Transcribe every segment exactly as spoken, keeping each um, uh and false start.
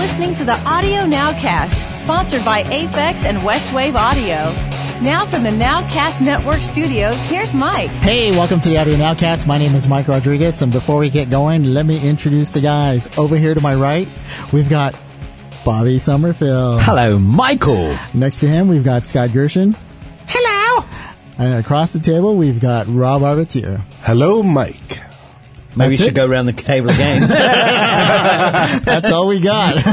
listening to the Audio Nowcast, sponsored by Aphex and Westwave Audio. Now from the Nowcast Network studios, here's Mike. Hey, welcome to the Audio Nowcast. My name is Mike Rodriguez, and before we get going, let me introduce the guys. Over here to my right, we've got Bobby Summerfield. Hello, Michael. Next to him, we've got Scott Gershon. Hello. And across the table, we've got Rob Arbatier. Hello, Mike. Maybe That's we should it? go around the table again. That's all we got.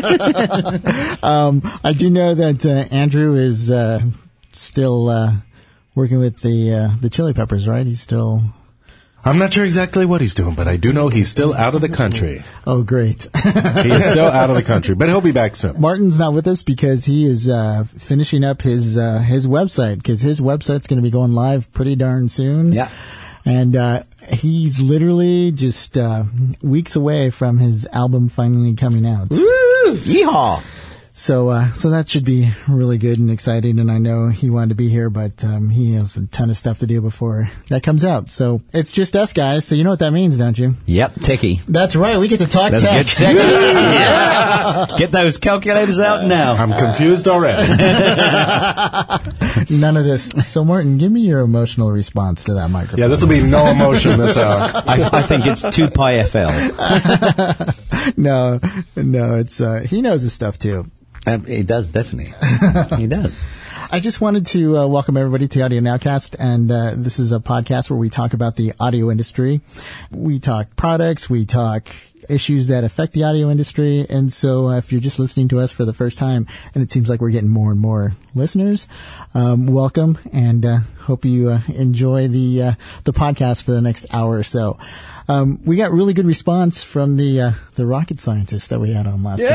um, I do know that uh, Andrew is uh, still uh, working with the uh, the Chili Peppers, right? He's still... I'm not sure exactly what he's doing, but I do know he's still out of the country. Oh, great. He is still out of the country, but he'll be back soon. Martin's not with us because he is uh, finishing up his uh, his website, because his website's going to be going live pretty darn soon. Yeah. And uh, he's literally just uh, weeks away from his album finally coming out. Woo! Yeehaw! So uh, so that should be really good and exciting. And I know he wanted to be here, but um, he has a ton of stuff to do before that comes out. So it's just us guys. So you know what that means, don't you? Yep, techie. That's right. We get to talk Let's tech. get techie. Yeah. Get those calculators out now. I'm confused already. None of this. So Martin, give me your emotional response to that microphone. Yeah, this will be no emotion this hour. I, I think it's two pi F L. No, no, it's uh, he knows his stuff too. Um, he does, definitely. He does. I just wanted to uh, welcome everybody to Audio Nowcast, and uh, this is a podcast where we talk about the audio industry. We talk products, we talk issues that affect the audio industry, and so uh, if you're just listening to us for the first time, and it seems like we're getting more and more listeners, um, welcome, and uh, hope you uh, enjoy the uh, the podcast for the next hour or so. Um, we got really good response from the uh, the rocket scientist that we had on last time.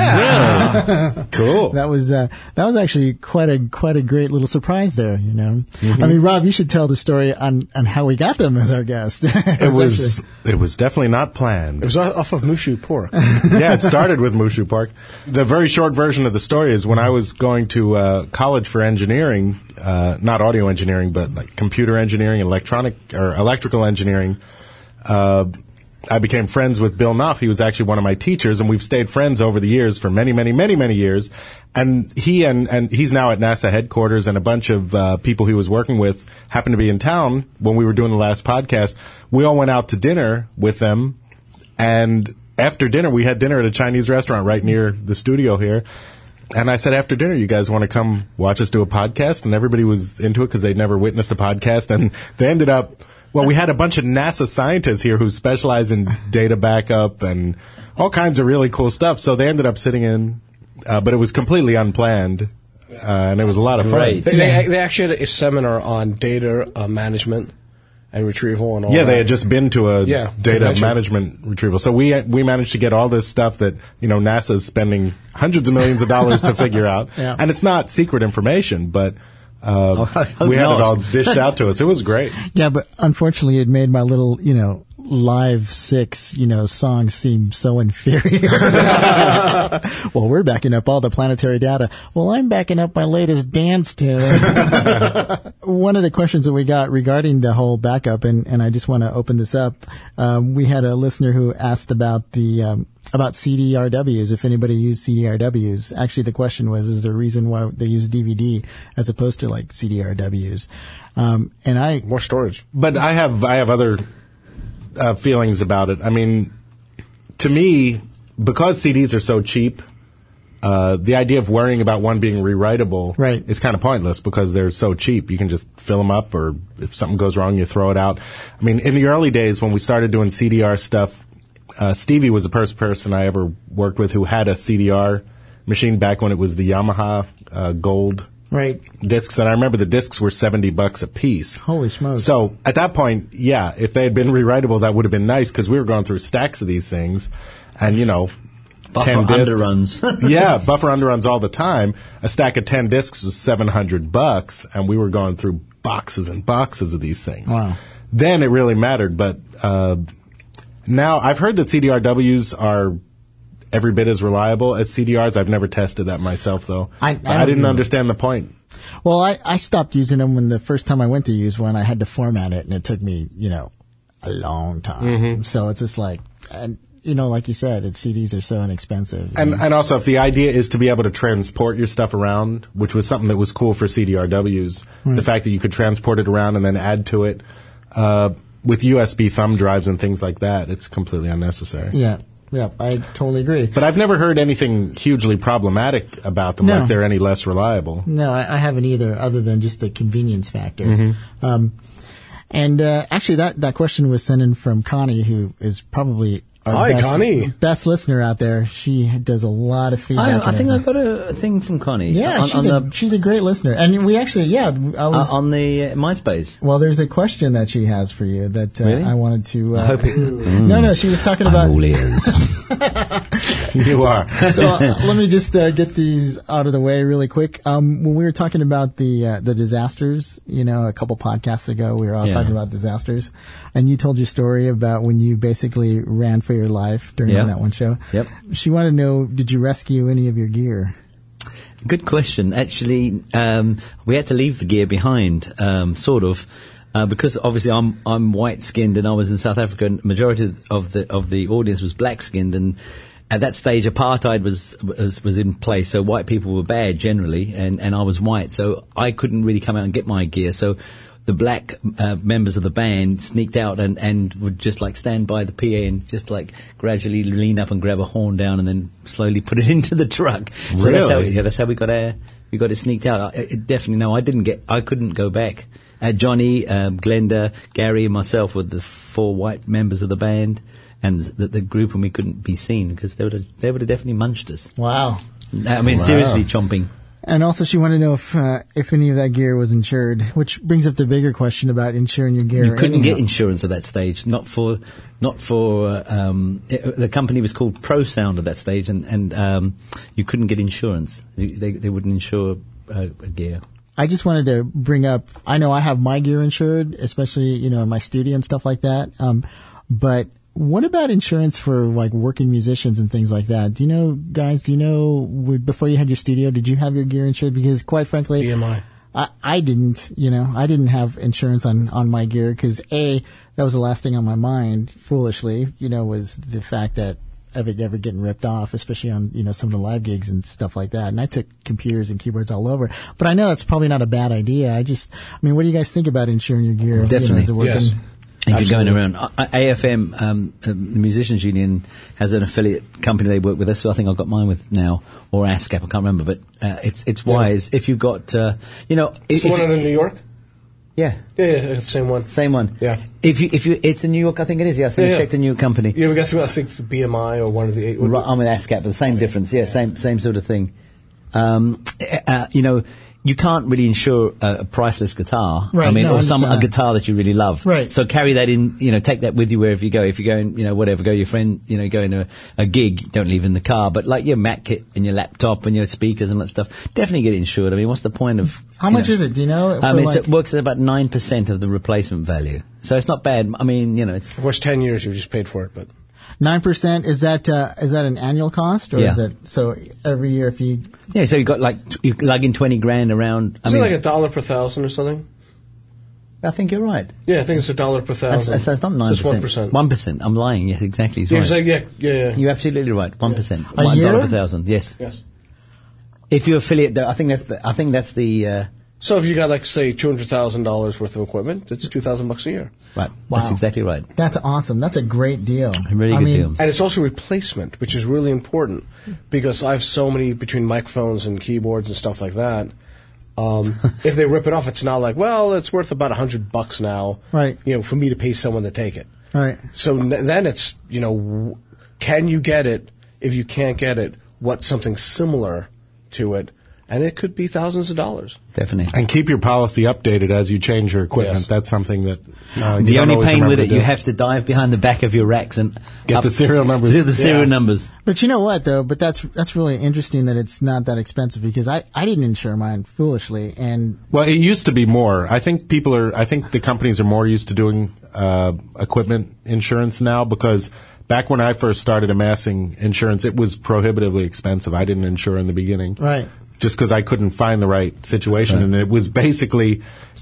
Yeah. Cool. That was uh, that was actually quite a quite a great little surprise there. You know, mm-hmm. I mean, Rob, you should tell the story on, on how we got them as our guest. it, It was actually... it was definitely not planned. It was off of Mushu Pork. Yeah, it started with Mushu Park. The very short version of the story is when I was going to uh, college for engineering, uh, not audio engineering, but like computer engineering, electronic or electrical engineering. Uh, I became friends with Bill Nuff. He was actually one of my teachers, and we've stayed friends over the years for many, many, many, many years. And he and, and he's now at NASA headquarters, and a bunch of uh, people he was working with happened to be in town when we were doing the last podcast. We all went out to dinner with them, and after dinner, we had dinner at a Chinese restaurant right near the studio here. And I said, after dinner, you guys want to come watch us do a podcast? And everybody was into it because they'd never witnessed a podcast, and they ended up... Well, we had a bunch of NASA scientists here who specialize in data backup and all kinds of really cool stuff. So they ended up sitting in, uh, but it was completely unplanned, uh, and it was a lot of fun. Great. They, they, they actually had a seminar on data uh, management and retrieval and all Yeah, that. they had just been to a Yeah, data convention. management retrieval. So we we managed to get all this stuff that, you know, NASA's spending hundreds of millions of dollars to figure out. Yeah. And it's not secret information, but... Uh, Oh, we had not. it all dished out to us. It was great. Yeah, but unfortunately, it made my little, you know, live six, you know, song seem so inferior. Well, we're backing up all the planetary data. Well, I'm backing up my latest dance tune. One of the questions that we got regarding the whole backup, and, and I just want to open this up. Um, we had a listener who asked about the, um, about C D R Ws, if anybody used C D R Ws. Actually, the question was, is there a reason why they use D V D as opposed to like C D R Ws? Um, and I, More storage. But I have I have other uh, feelings about it. I mean, to me, because C Ds are so cheap, uh, the idea of worrying about one being rewritable Right. is kind of pointless because they're so cheap. You can just fill them up, or if something goes wrong, you throw it out. I mean, in the early days when we started doing C D R stuff, uh, Stevie was the first person I ever worked with who had a C D R machine back when it was the Yamaha uh, Gold right. discs, and I remember the discs were seventy bucks a piece. Holy smokes. So at that point, yeah, if they had been rewritable, that would have been nice because we were going through stacks of these things, and you know, Buffer ten discs. underruns. Yeah, buffer underruns all the time. A stack of ten discs was seven hundred bucks, and we were going through boxes and boxes of these things. Wow. Then it really mattered, but uh, now I've heard that C D R Ws are every bit as reliable as C D Rs. I've never tested that myself, though. I- I I, don't didn't either. understand the point. Well, I, I stopped using them when the first time I went to use one, I had to format it, and it took me, you know, a long time. Mm-hmm. So it's just like, and you know, like you said, it's, C Ds are so inexpensive. And, and also, if the idea is to be able to transport your stuff around, which was something that was cool for C D R Ws, Right. the fact that you could transport it around and then add to it, uh, with U S B thumb drives and things like that, it's completely unnecessary. Yeah, yeah, I totally agree. But I've never heard anything hugely problematic about them, No. like they're any less reliable. No, I, I haven't either, other than just the convenience factor. Mm-hmm. Um, and uh, actually, that, that question was sent in from Connie, who is probably our Hi, best, Connie. best listener out there. She does a lot of feedback. I, I and think I everything. got a, a thing from Connie. Yeah, on, she's, on a, the, she's a great listener. And we actually, yeah, I was... uh, on the uh, MySpace. well, there's a question that she has for you that uh, Really? I wanted to... Uh, I hope it's. No, no, she was talking about... I'm all ears. You are. So uh, let me just uh, get these out of the way really quick. Um, when we were talking about the uh, the disasters, you know, a couple podcasts ago, we were all Yeah. talking about disasters, and you told your story about when you basically ran for your life during Yeah. that one show. Yep. She wanted to know, did you rescue any of your gear? Good question. Actually, um, we had to leave the gear behind, um, sort of, uh, because obviously I'm I'm white skinned and I was in South Africa, and majority of the of the audience was black skinned, and at that stage apartheid was, was was in place, so white people were bad generally, and and I was white, so I couldn't really come out and get my gear. So the black uh, members of the band sneaked out and, and would just like stand by the P A and just like gradually lean up and grab a horn down and then slowly put it into the truck. So that's how, Really? yeah, that's how we got our, we got it sneaked out. I, it definitely, no, I didn't get, I couldn't go back. Uh, Johnny, um, Glenda, Gary and myself were the four white members of the band and the, the group, and we couldn't be seen because they would have, they would have definitely munched us. Wow. I mean, seriously, chomping. And also, she wanted to know if uh, if any of that gear was insured, which brings up the bigger question about insuring your gear. You couldn't anyhow. get insurance at that stage. Not for, not for. Uh, um, it, the company was called Pro Sound at that stage, and and um, you couldn't get insurance. You- They they wouldn't insure uh, gear. I just wanted to bring up, I know I have my gear insured, especially, you know, in my studio and stuff like that. Um, but what about insurance for like working musicians and things like that? Do you know, guys, do you know, w- before you had your studio, did you have your gear insured? Because quite frankly, B M I. I, I didn't, you know, I didn't have insurance on, on my gear because A, that was the last thing on my mind, foolishly, you know, was the fact that of it ever getting ripped off, especially on, you know, some of the live gigs and stuff like that. And I took computers and keyboards all over. But I know that's probably not a bad idea. I just, I mean, what do you guys think about insuring your gear? Definitely. You know, is it working? Yes. If you're going Absolutely. around, uh, A F M, um, uh, the Musicians Union, has an affiliate company they work with us, so I think I've got mine with now, or ASCAP, I can't remember, but uh, it's it's wise. If you've got, uh, you know... It's if, the one in New York? yeah, Yeah, yeah, it's the same one. same one. Yeah. If you, if you, it's in New York, I think it is, yeah, I think Yeah, I yeah. checked the New York company. Yeah, we got through, I think, the B M I or one of the eight. Right, I'm with ASCAP, but the same difference, yeah, same same sort of thing. Um, uh, you know, you can't really insure a, a priceless guitar. Right, I mean, no, I or some a understand that. guitar that you really love. Right. So carry that in, you know, take that with you wherever you go. If you're going, you know, whatever, go your friend, you know, go in a, a gig, don't leave in the car. But like your Mac kit and your laptop and your speakers and that stuff, definitely get it insured. I mean, what's the point of... How you much know, is it? Do you know? Um, For it's, like- it works at about nine percent of the replacement value. So it's not bad. I mean, you know, Of course, ten years you've just paid for it, but nine percent, is that, uh, is that an annual cost? Or Yeah. is it, so every year if you, yeah, so you've got like, t- you lug in twenty grand around. I is mean, it like a dollar per thousand or something? I think you're right. Yeah, I think it's a dollar per That's, thousand. that's, that's not nine Just percent. one percent. One percent. I'm lying. Yes, exactly. He's Yeah, right. it's like, yeah, yeah, yeah. You're absolutely right. One percent. A One dollar year? per thousand. Yes. Yes. If you affiliate, though, I think that's the, I think that's the uh, So if you got like say two hundred thousand dollars worth of equipment, it's two thousand bucks a year, right. Wow. That's exactly right. that's awesome. That's a great deal. A really I good mean, deal. and it's also replacement, which is really important because I have so many between microphones and keyboards and stuff like that. Um, if they rip it off, it's not like, well, it's worth about a hundred bucks now, Right. You know, for me to pay someone to take it. Right. So n- then it's, you know, w- can you get it? If you can't get it, what's something similar to it? And it could be thousands of dollars. Definitely. And keep your policy updated as you change your equipment. Yes. That's something that uh, you The don't only always pain with remember it, to you do. have to dive behind the back of your racks and Get up- the serial numbers. The serial Yeah. numbers. But you know what, though? But that's that's really interesting that it's not that expensive because I, I didn't insure mine foolishly, and Well, it used to be more. I think people are. I think the companies are more used to doing uh, equipment insurance now because back when I first started amassing insurance, it was prohibitively expensive. I didn't insure in the beginning, Right. Just because I couldn't find the right situation, Right. and it was basically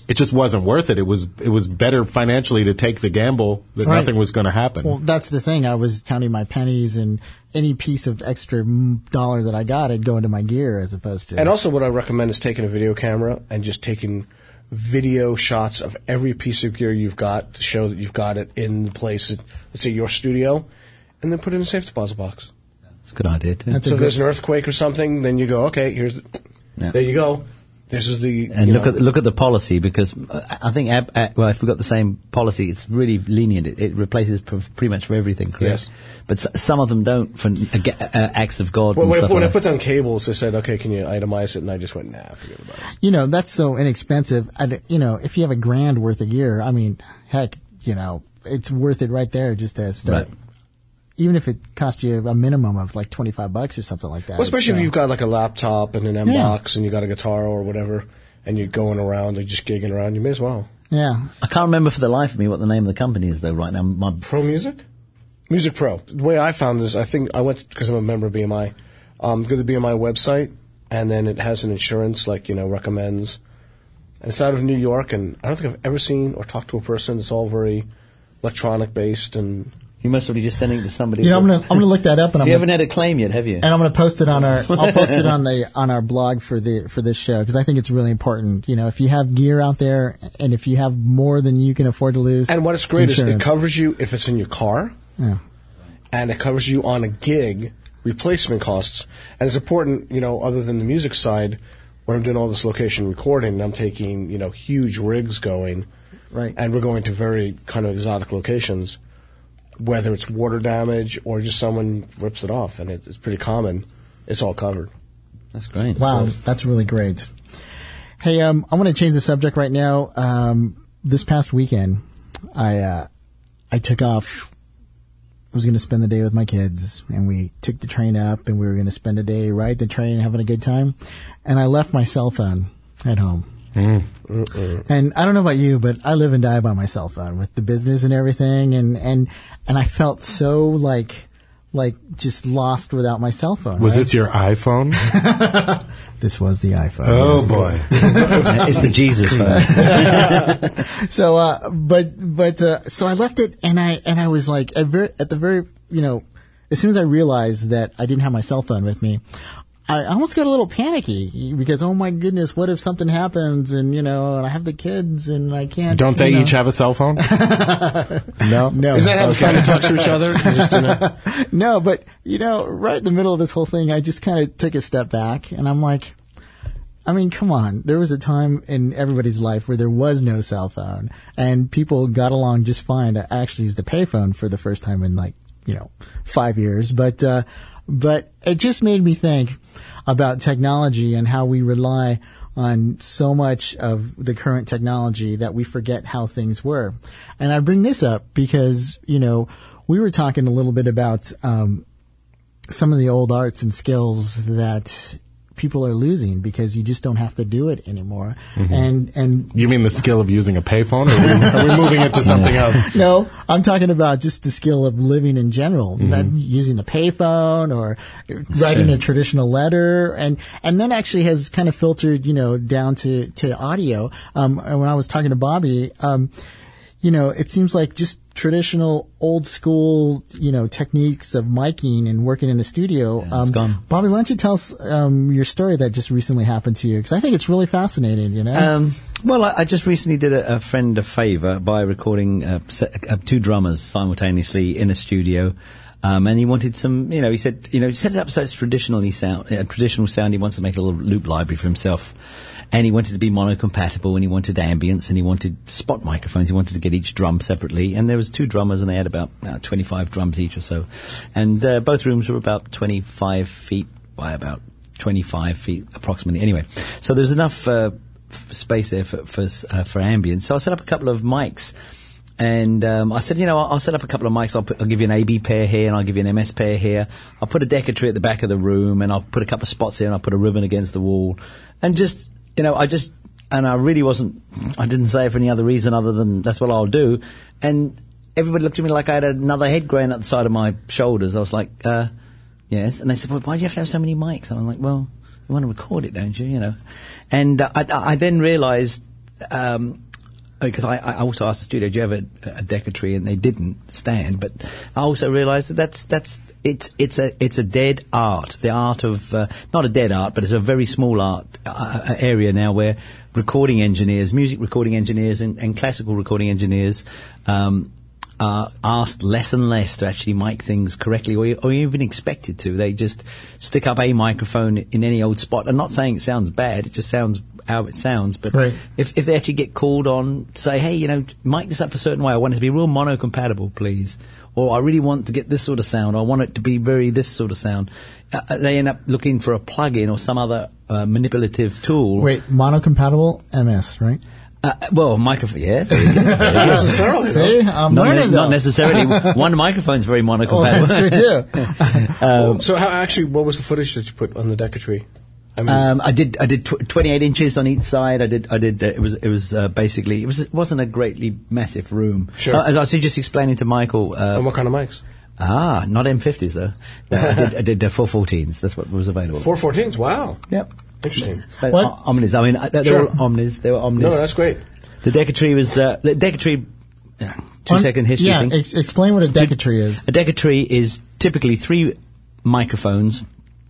it just wasn't worth it. It was it was better financially to take the gamble that Right. nothing was going to happen. Well, that's the thing. I was counting my pennies, and any piece of extra mm, dollar that I got, I'd go into my gear as opposed to. And also, what I recommend is taking a video camera and just taking video shots of every piece of gear you've got to show that you've got it in the place, let's say your studio, and then put it in a safe deposit box. It's a good idea, too. That's a So if good- there's an earthquake or something, then you go, okay, here's the, Yeah. there you go. This is the And you look know, at look at the policy, because uh, I think ab, uh, well, if we've got the same policy, it's really lenient. It, it replaces pr- pretty much for everything, correct? Yes. But s- some of them don't for uh, ge- uh, acts of God Well, and when, I, stuff when I like put that. down cables, they said, okay, can you itemize it? And I just went, nah, forget about it. You know, that's so inexpensive. I d you know, if you have a grand worth of gear, I mean, heck, you know, it's worth it right there just to start. Right. Even if it costs you a minimum of like twenty-five bucks or something like that. Well, especially It's, if uh, you've got like a laptop and an M box and you got a guitar or whatever, and you're going around or just gigging around, you may as well. Yeah. I can't remember for the life of me what the name of the company is, though. Right now, my Pro Music? Music Pro. The way I found this, I think I went because I'm a member of B M I. Um, go to the B M I website, and then it has an insurance, like, you know, recommends. And it's out of New York, and I don't think I've ever seen or talked to a person. It's all very electronic based, and you must be just sending it to somebody. You know, I'm gonna I'm gonna look that up, and I'm You gonna, haven't had a claim yet, have you? and I'm gonna post it on our I'll post it on the on our blog for the for this show, because I think it's really important. You know, if you have gear out there, and if you have more than you can afford to lose, and what it's great insurance. is it covers you if it's in your car, Yeah. and it covers you on a gig replacement costs. And it's important, you know, other than the music side, when I'm doing all this location recording, I'm taking, you know, huge rigs going, Right. and we're going to very kind of exotic locations, whether it's water damage or just someone rips it off, and it, it's pretty common. It's all covered. That's great. Wow, that's really great. Hey, um, I want to change the subject right now. Um, this past weekend, I uh, I took off. I was going to spend the day with my kids, and we took the train up, and we were going to spend a day riding the train, having a good time. And I left my cell phone at home. And I don't know about you, but I live and die by my cell phone with the business and everything. And, and, and I felt so like, like just lost without my cell phone. Was right? this your iPhone? This was the iPhone. Oh boy! It's the Jesus phone. So, uh, but, but, uh, so I left it, and I, and I was like, at, very, at the very, you know, as soon as I realized that I didn't have my cell phone with me, I almost got a little panicky because, oh my goodness, what if something happens, and, you know, and I have the kids, and I can't. Don't they you know. each have a cell phone? no. No. Is that how fun to talk to each other? You just, you know, No, but, you know, right in the middle of this whole thing, I just kind of took a step back, and I'm like, I mean, come on. There was a time in everybody's life where there was no cell phone, and people got along just fine. I actually used a payphone for the first time in, like, you know, five years. But, uh, but it just made me think about technology and how we rely on so much of the current technology that we forget how things were. And I bring this up because, you know, we were talking a little bit about um, some of the old arts and skills that people are losing because you just don't have to do it anymore. Mm-hmm. And and You mean the skill of using a payphone, or are we, are we moving it to something else? no, I'm talking about just the skill of living in general, not using the payphone or writing true. a traditional letter, and and then actually has kind of filtered, you know, down to to audio. Um, and when I was talking to Bobby, um, you know, it seems like just traditional old school, you know, techniques of miking and working in the studio. Yeah, it's gone. Bobby, why don't you tell us um, your story that just recently happened to you? Because I think it's really fascinating, you know? Um, well, I, I just recently did a, a friend a favour by recording uh, se- uh, two drummers simultaneously in a studio. Um, and he wanted some, you know, he said, you know, set it up so it's traditionally sound, uh, traditional sound. He wants to make a little loop library for himself. And he wanted to be mono-compatible, and he wanted ambience, and he wanted spot microphones. He wanted to get each drum separately. And there was two drummers, and they had about uh, twenty-five drums each or so. And uh, both rooms were about twenty-five feet by about twenty-five feet approximately. Anyway, so there's enough uh, f- space there for for, uh, for ambience. So I set up a couple of mics. And um, I said, you know, I'll, I'll set up a couple of mics. I'll, put, I'll give you an A B pair here, and I'll give you an M S pair here. I'll put a Decatur at the back of the room, and I'll put a couple of spots here, and I'll put a ribbon against the wall. And just, you know, I just, and I really wasn't, I didn't say it for any other reason other than that's what I'll do. And everybody looked at me like I had another head growing at the side of my shoulders. I was like, uh, yes. And they said, well, why do you have to have so many mics? And I'm like, well, you want to record it, don't you, you know? And uh, I, I then realised Um, because I, I also asked the studio, do you have a, a Decca-tree? And they didn't stand. But I also realised that that's that's it's it's a it's a dead art. The art of uh, not a dead art, but it's a very small art uh, area now where recording engineers, music recording engineers, and, and classical recording engineers um, are asked less and less to actually mic things correctly, or, or even expected to. They just stick up a microphone in any old spot. I'm not saying it sounds bad. It just sounds how it sounds, but right. if if they actually get called on, say, hey, you know, mic this up a certain way, I want it to be real mono compatible, please, or I really want to get this sort of sound, or I want it to be very this sort of sound, uh, they end up looking for a plug-in or some other uh, manipulative tool. Wait, mono compatible M S, right? Uh, well, microphone, yeah. There you go. There you go. Necessarily. See, I'm Not, learning ne- though. not necessarily. One microphone's very mono Oh, compatible. that's true too. Um, so, how, actually, what was the footage that you put on the Decca-tree? I mean, Um, I did. I did tw- twenty-eight inches on each side. I did. I did. Uh, it was. It was uh, basically. It was. It wasn't a greatly massive room. Sure. Uh, as I was just explaining to Michael. Uh, and what kind of mics? ah, not M fifties though. No, I did. I did uh, four fourteens. That's what was available. four fourteens, wow. Yep. Interesting. Uh, What? o- Omnis. I mean, uh, they, they Sure. were Omnis. They were Omnis. No, that's great. The Decca-tree was. Uh, the Decca-tree. Uh, two On- second history Yeah, thing. ex- explain what a Decca-tree is. A Decca-tree is typically three microphones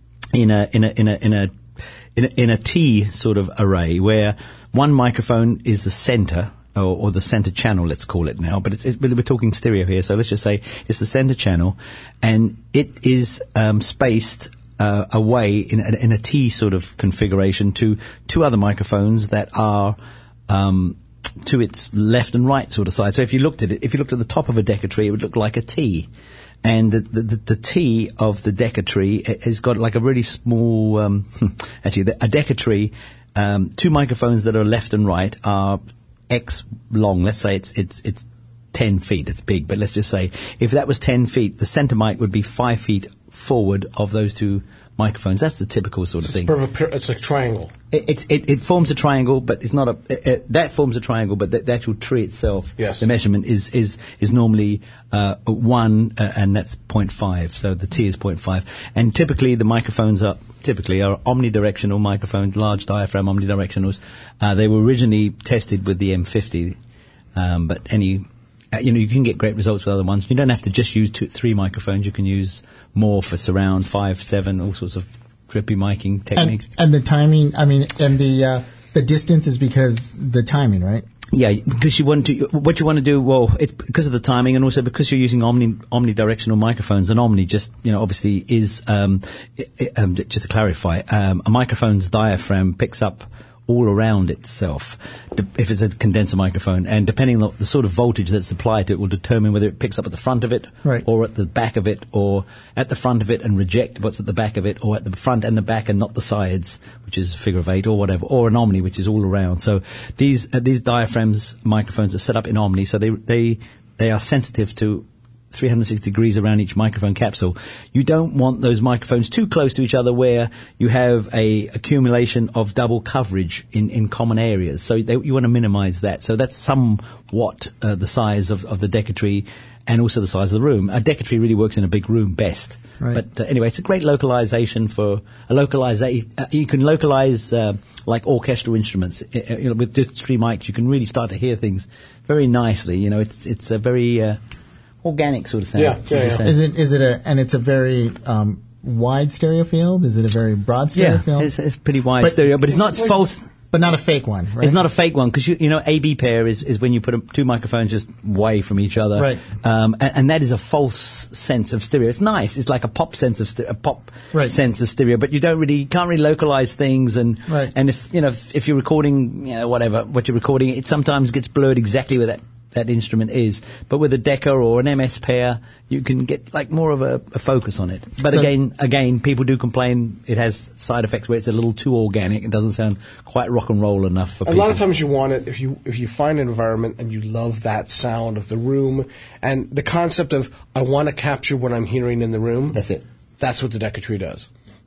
in a in a in a in a in a, in a T sort of array, where one microphone is the center. Or, or the center channel, let's call it now, but it's, it, we're talking stereo here, so let's just say it's the center channel, and it is um, spaced uh, away in a, in a T sort of configuration to two other microphones that are um, to its left and right sort of side. So if you looked at it, if you looked at the top of a Decca-tree, it would look like a T. And the, the, the, the T of the Decca-tree has got like a really small, um, actually, the, a Decca-tree, um, two microphones that are left and right are X long. Let's say it's it's it's ten feet. It's big, but let's just say if that was ten feet, the center mic would be five feet forward of those two microphones. That's the typical sort of It's, thing. perfect, it's a triangle. It, it, it, it forms a triangle, but it's not a. It, it, that forms a triangle, but the, the actual tree itself, Yes. the measurement is is is normally uh, one, uh, and that's zero point five. So the T is zero point five, and typically the microphones are typically are omnidirectional microphones, large diaphragm omnidirectionals. Uh, they were originally tested with the M fifty, um, but any. Uh, you know, you can get great results with other ones. You don't have to just use two, three microphones. You can use more for surround, five, seven, all sorts of trippy miking techniques. And, and the timing, I mean, and the uh, the distance is because the timing, right? Yeah, because you want to. What you want to do, well, it's because of the timing, and also because you're using omni omnidirectional microphones. And omni just, you know, obviously is um, i i um, just to clarify, um, a microphone's diaphragm picks up all around itself, de- if it's a condenser microphone, and depending on the sort of voltage that's applied to it will determine whether it picks up at the front of it, Right. or at the back of it, or at the front of it and reject what's at the back of it, or at the front and the back and not the sides, which is figure of eight or whatever, or an omni, which is all around. So these uh, these diaphragms microphones are set up in omni, so they they they are sensitive to three hundred sixty degrees around each microphone capsule. You don't want those microphones too close to each other where you have a accumulation of double coverage in, in common areas. So they, you want to minimize that. So that's somewhat uh, the size of, of the Decca-tree and also the size of the room. A Decca-tree really works in a big room best. Right. But uh, anyway, it's a great localization for a localization. Uh, you can localize uh, like orchestral instruments. Uh, you know, with just three mics, you can really start to hear things very nicely. You know, it's it's a very uh, organic sort of sound. Yeah, would yeah, you yeah. say? Is it is it a and it's a very um, wide stereo field? Is it a very broad stereo Yeah, field? it's, it's pretty wide But- stereo, but it's not false. But not a fake one, right? It's not a fake one because you, you know A B pair is, is when you put a, two microphones just way from each other, Right. Um, and, and that is a false sense of stereo. It's nice. It's like a pop sense of stereo, a pop Right. sense of stereo, but you don't really you can't really localize things. And Right. and if you know if, if you're recording, you know whatever what you're recording, it sometimes gets blurred exactly where that. that instrument is, but with a Decca or an M S pair, you can get like more of a, a focus on it. But So- again, again, people do complain it has side effects where it's a little too organic. It doesn't sound quite rock and roll enough for A people. lot of times you want it if you if you find an environment and you love that sound of the room and the concept of I want to capture what I'm hearing in the room. That's it. That's what the Decca-tree does.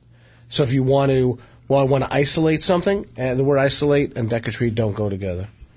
So if you want to, well, I want to isolate something, and the word isolate and Decca-tree don't go together.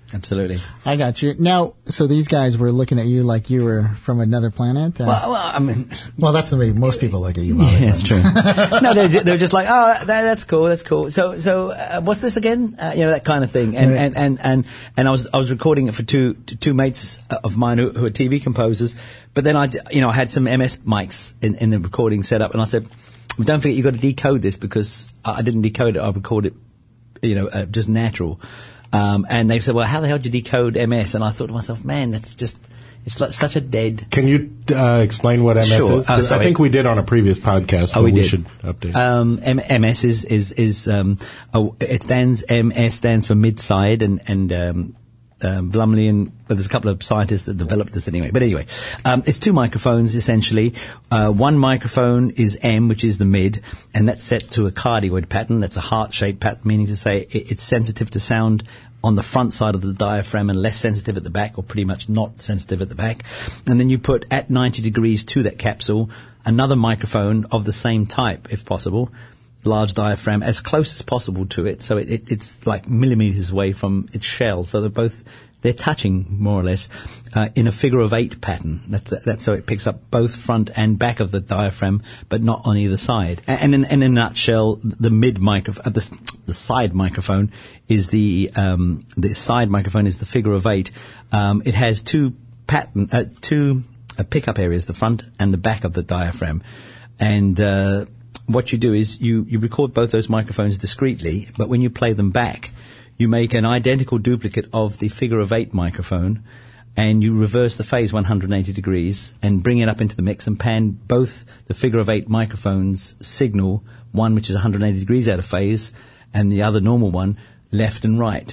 Absolutely. I got you. Now, so these guys were looking at you like you were from another planet? Uh, Well, well, I mean, well, that's the way most people look at you. yeah, it's true. No, they're, ju- they're just like, oh, that, that's cool, that's cool. So, so uh, what's this again? Uh, you know, that kind of thing. And, Right. and, and, and, and I was I was recording it for two two mates of mine who, who are T V composers. But then I, d- you know, I had some M S mics in, in the recording setup, and I said, well, don't forget, you've got to decode this, because I I didn't decode it. I recorded it, you know, uh, just natural. Um, and they said, well, how the hell did you decode M S? And I thought to myself, man, that's just, it's like such a dead. Can you uh, explain what M S Sure. is? 'Cause Uh, I sorry. think we did on a previous podcast, but Oh, we we did. should update. Um, M- MS is, is, is, um, oh, it stands, M S stands for mid-side, and, and, um, um, Blumley and, well, there's a couple of scientists that developed this anyway. But anyway, um, it's two microphones essentially. Uh, one microphone is M, which is the mid, and that's set to a cardioid pattern. That's a heart-shaped pattern, meaning to say it, it's sensitive to sound on the front side of the diaphragm and less sensitive at the back, or pretty much not sensitive at the back. And then you put at ninety degrees to that capsule another microphone of the same type, if possible, large diaphragm, as close as possible to it, so it, it, it's like millimeters away from its shell, so they're both, they're touching more or less uh, in a figure of eight pattern. That's that's so it picks up both front and back of the diaphragm, but not on either side. And in, in a nutshell, the mid microphone, uh, the, the side microphone is the um, the side microphone is the figure of eight. Um, it has two pattern, uh, two uh, pickup areas, the front and the back of the diaphragm, and uh, what you do is you, you record both those microphones discreetly, but when you play them back, you make an identical duplicate of the figure of eight microphone, and you reverse the phase one hundred eighty degrees and bring it up into the mix and pan both the figure of eight microphones signal, one which is one hundred eighty degrees out of phase and the other normal one, left and right.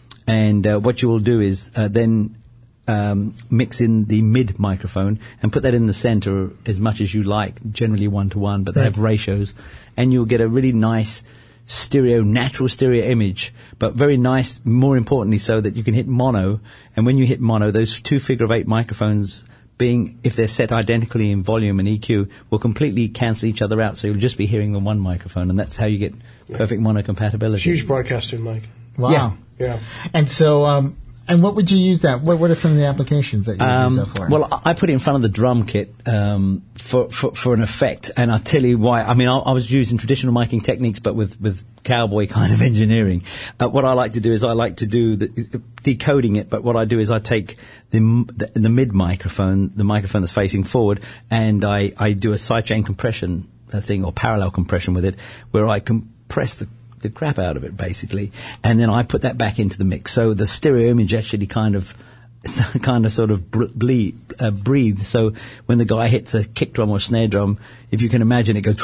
And uh, what you will do is uh, then Um, mix in the mid microphone and put that in the center as much as you like, generally one to one, but they have ratios, and you'll get a really nice stereo, natural stereo image, but very nice, more importantly, so that you can hit mono. And when you hit mono, those two figure of eight microphones, being, if they're set identically in volume and E Q, will completely cancel each other out, so you'll just be hearing the one microphone, and that's how you get perfect mono compatibility. Huge broadcaster, Mike. Wow. Yeah. Yeah. And so, um, and what would you use that? What, what are some of the applications that you Um, use that for? well, I I put it in front of the drum kit um, for, for for an effect, and I'll tell you why. I mean, I, I was using traditional miking techniques, but with, with cowboy kind of engineering. Uh, what I like to do is I like to do the, decoding it, but what I do is I take the m- the, the mid microphone, the microphone that's facing forward, and I, I do a sidechain compression uh, thing or parallel compression with it, where I compress the the crap out of it, basically, and then I put that back into the mix. So the stereo image actually kind of, kind of sort of ble- uh, breathes. So when the guy hits a kick drum or snare drum, if you can imagine, it goes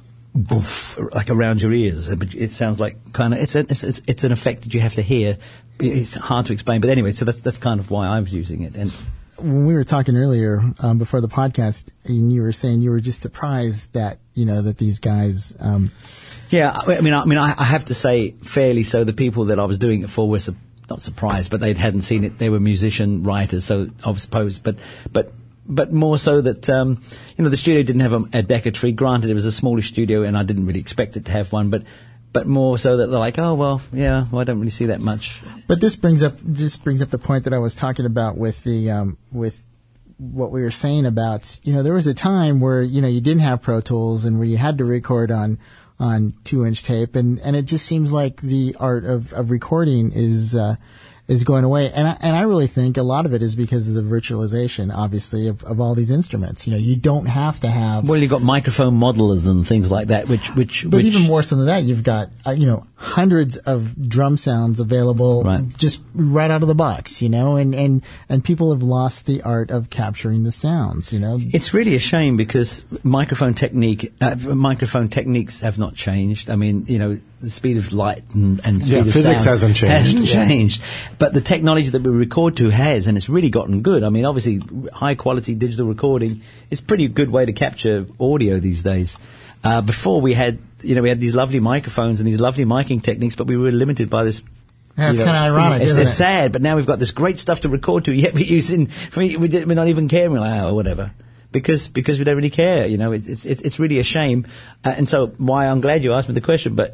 boof, like around your ears. But it sounds like kind of it's, a, it's it's it's an effect that you have to hear. It's hard to explain, but anyway, so that's that's kind of why I was using it. And when we were talking earlier um, before the podcast, and you were saying you were just surprised that you know that these guys. Um, Yeah, I mean, I mean, I, I have to say, fairly so, the people that I was doing it for were su- not surprised, but they hadn't seen it. They were musician writers, so I suppose, but but but more so that um, you know the studio didn't have a, a Decca-tree. Granted, it was a smallish studio, and I didn't really expect it to have one, but but more so that they're like, oh well, yeah, well, I don't really see that much. but this brings up this brings up the point that I was talking about with the um, with. what we were saying about, you know, there was a time where, you know, you didn't have Pro Tools and where you had to record on, on two inch tape, and, and it just seems like the art of, of recording is, uh, is going away. And I, and I really think a lot of it is because of the virtualization, obviously, of, of all these instruments. You know, you don't have to have. Well, you've got microphone modelers and things like that, which which But which, even more so than that, you've got, uh, you know, hundreds of drum sounds available Right. just right out of the box, you know, and, and, and people have lost the art of capturing the sounds, you know. It's really a shame because microphone technique, uh, microphone techniques have not changed. I mean, you know, the speed of light and, and speed Yeah, of physics sound hasn't changed. Hasn't Yeah. changed, but the technology that we record to has, and it's really gotten good. I mean, obviously, high quality digital recording is a pretty good way to capture audio these days. Uh, before we had, you know, we had these lovely microphones and these lovely miking techniques, but we were limited by this. Yeah, it's you know, kind of ironic, It's, isn't it's it? sad, but now we've got this great stuff to record to, yet we're using, we, we did- we're not even caring, like, oh, or whatever. Because because we don't really care, you know, it, it's it's it's really a shame, uh, and so why I'm glad you asked me the question. But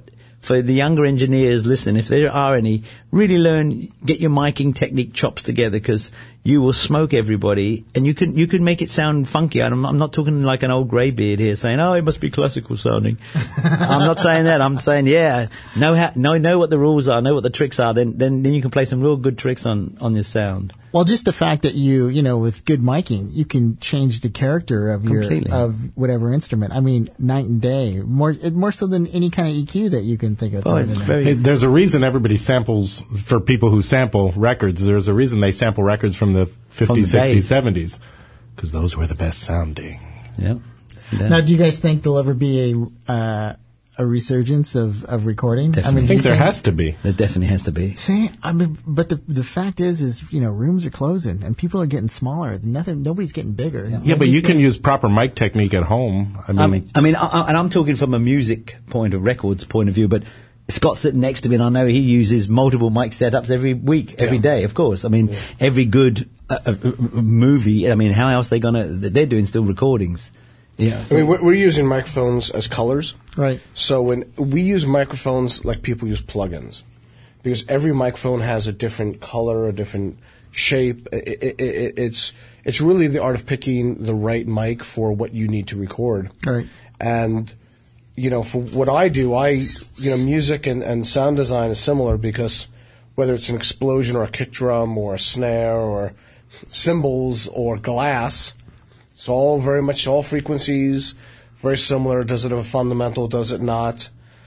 for the younger engineers listening, if there are any, really learn, get your miking technique chops together, because you will smoke everybody, and you can you can make it sound funky. I'm, I'm not talking like an old greybeard here saying, oh, it must be classical sounding. I'm not saying that. I'm saying, yeah, know how, know know what the rules are, know what the tricks are. Then then then you can play some real good tricks on on your sound. Well, just the fact that you, you know, with good miking, you can change the character of your, Completely. of whatever instrument. I mean, night and day. More, more so than any kind of E Q that you can think of. Oh, other than that. very- Hey, there's a reason everybody samples, for people who sample records, there's a reason they sample records from the fifties, From the day. sixties, seventies. Because those were the best sounding. Yeah. Yeah. Now, do you guys think there'll ever be a, uh, a resurgence of, of recording? Definitely. I mean, I do you think there has to be. There definitely has to be. See, I mean, but the the fact is, is you know, rooms are closing and people are getting smaller. Nothing, nobody's getting bigger. Yeah, but Nobody's you can getting- use proper mic technique at home. I mean, I mean, I mean, I, I, and I'm talking from a music point of records point of view, but Scott's sitting next to me, and I know he uses multiple mic setups every week, every Yeah. day. Of course, I mean, yeah. every good uh, uh, uh, movie. I mean, how else are they gonna? They're doing still recordings. Yeah, I mean, we're, we're using microphones as colors. Right. So when we use microphones like people use plugins, because every microphone has a different color, a different shape. It, it, it, it's it's really the art of picking the right mic for what you need to record. Right. And you know, for what I do, I you know, music and, and sound design is similar, because whether it's an explosion or a kick drum or a snare or cymbals or glass, it's all very much all frequencies, very similar. Does it have a fundamental? Does it not?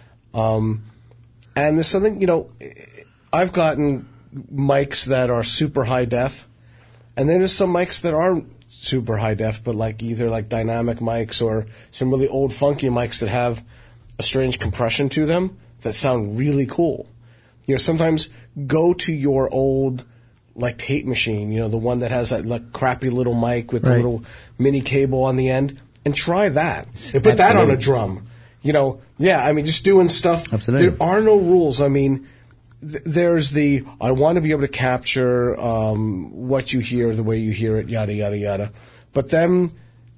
Um, and there's something, you know, I've gotten mics that are super high def, and then there's some mics that aren't super high def, but like either like dynamic mics or some really old funky mics that have a strange compression to them that sound really cool. You know, sometimes go to your old like tape machine, you know, the one that has that like crappy little mic with the Right. little mini cable on the end, and try that. And put that on a drum. You know, yeah, I mean, just doing stuff. Absolutely. There are no rules. I mean, th- there's the, I want to be able to capture um, what you hear, the way you hear it, yada, yada, yada. But then,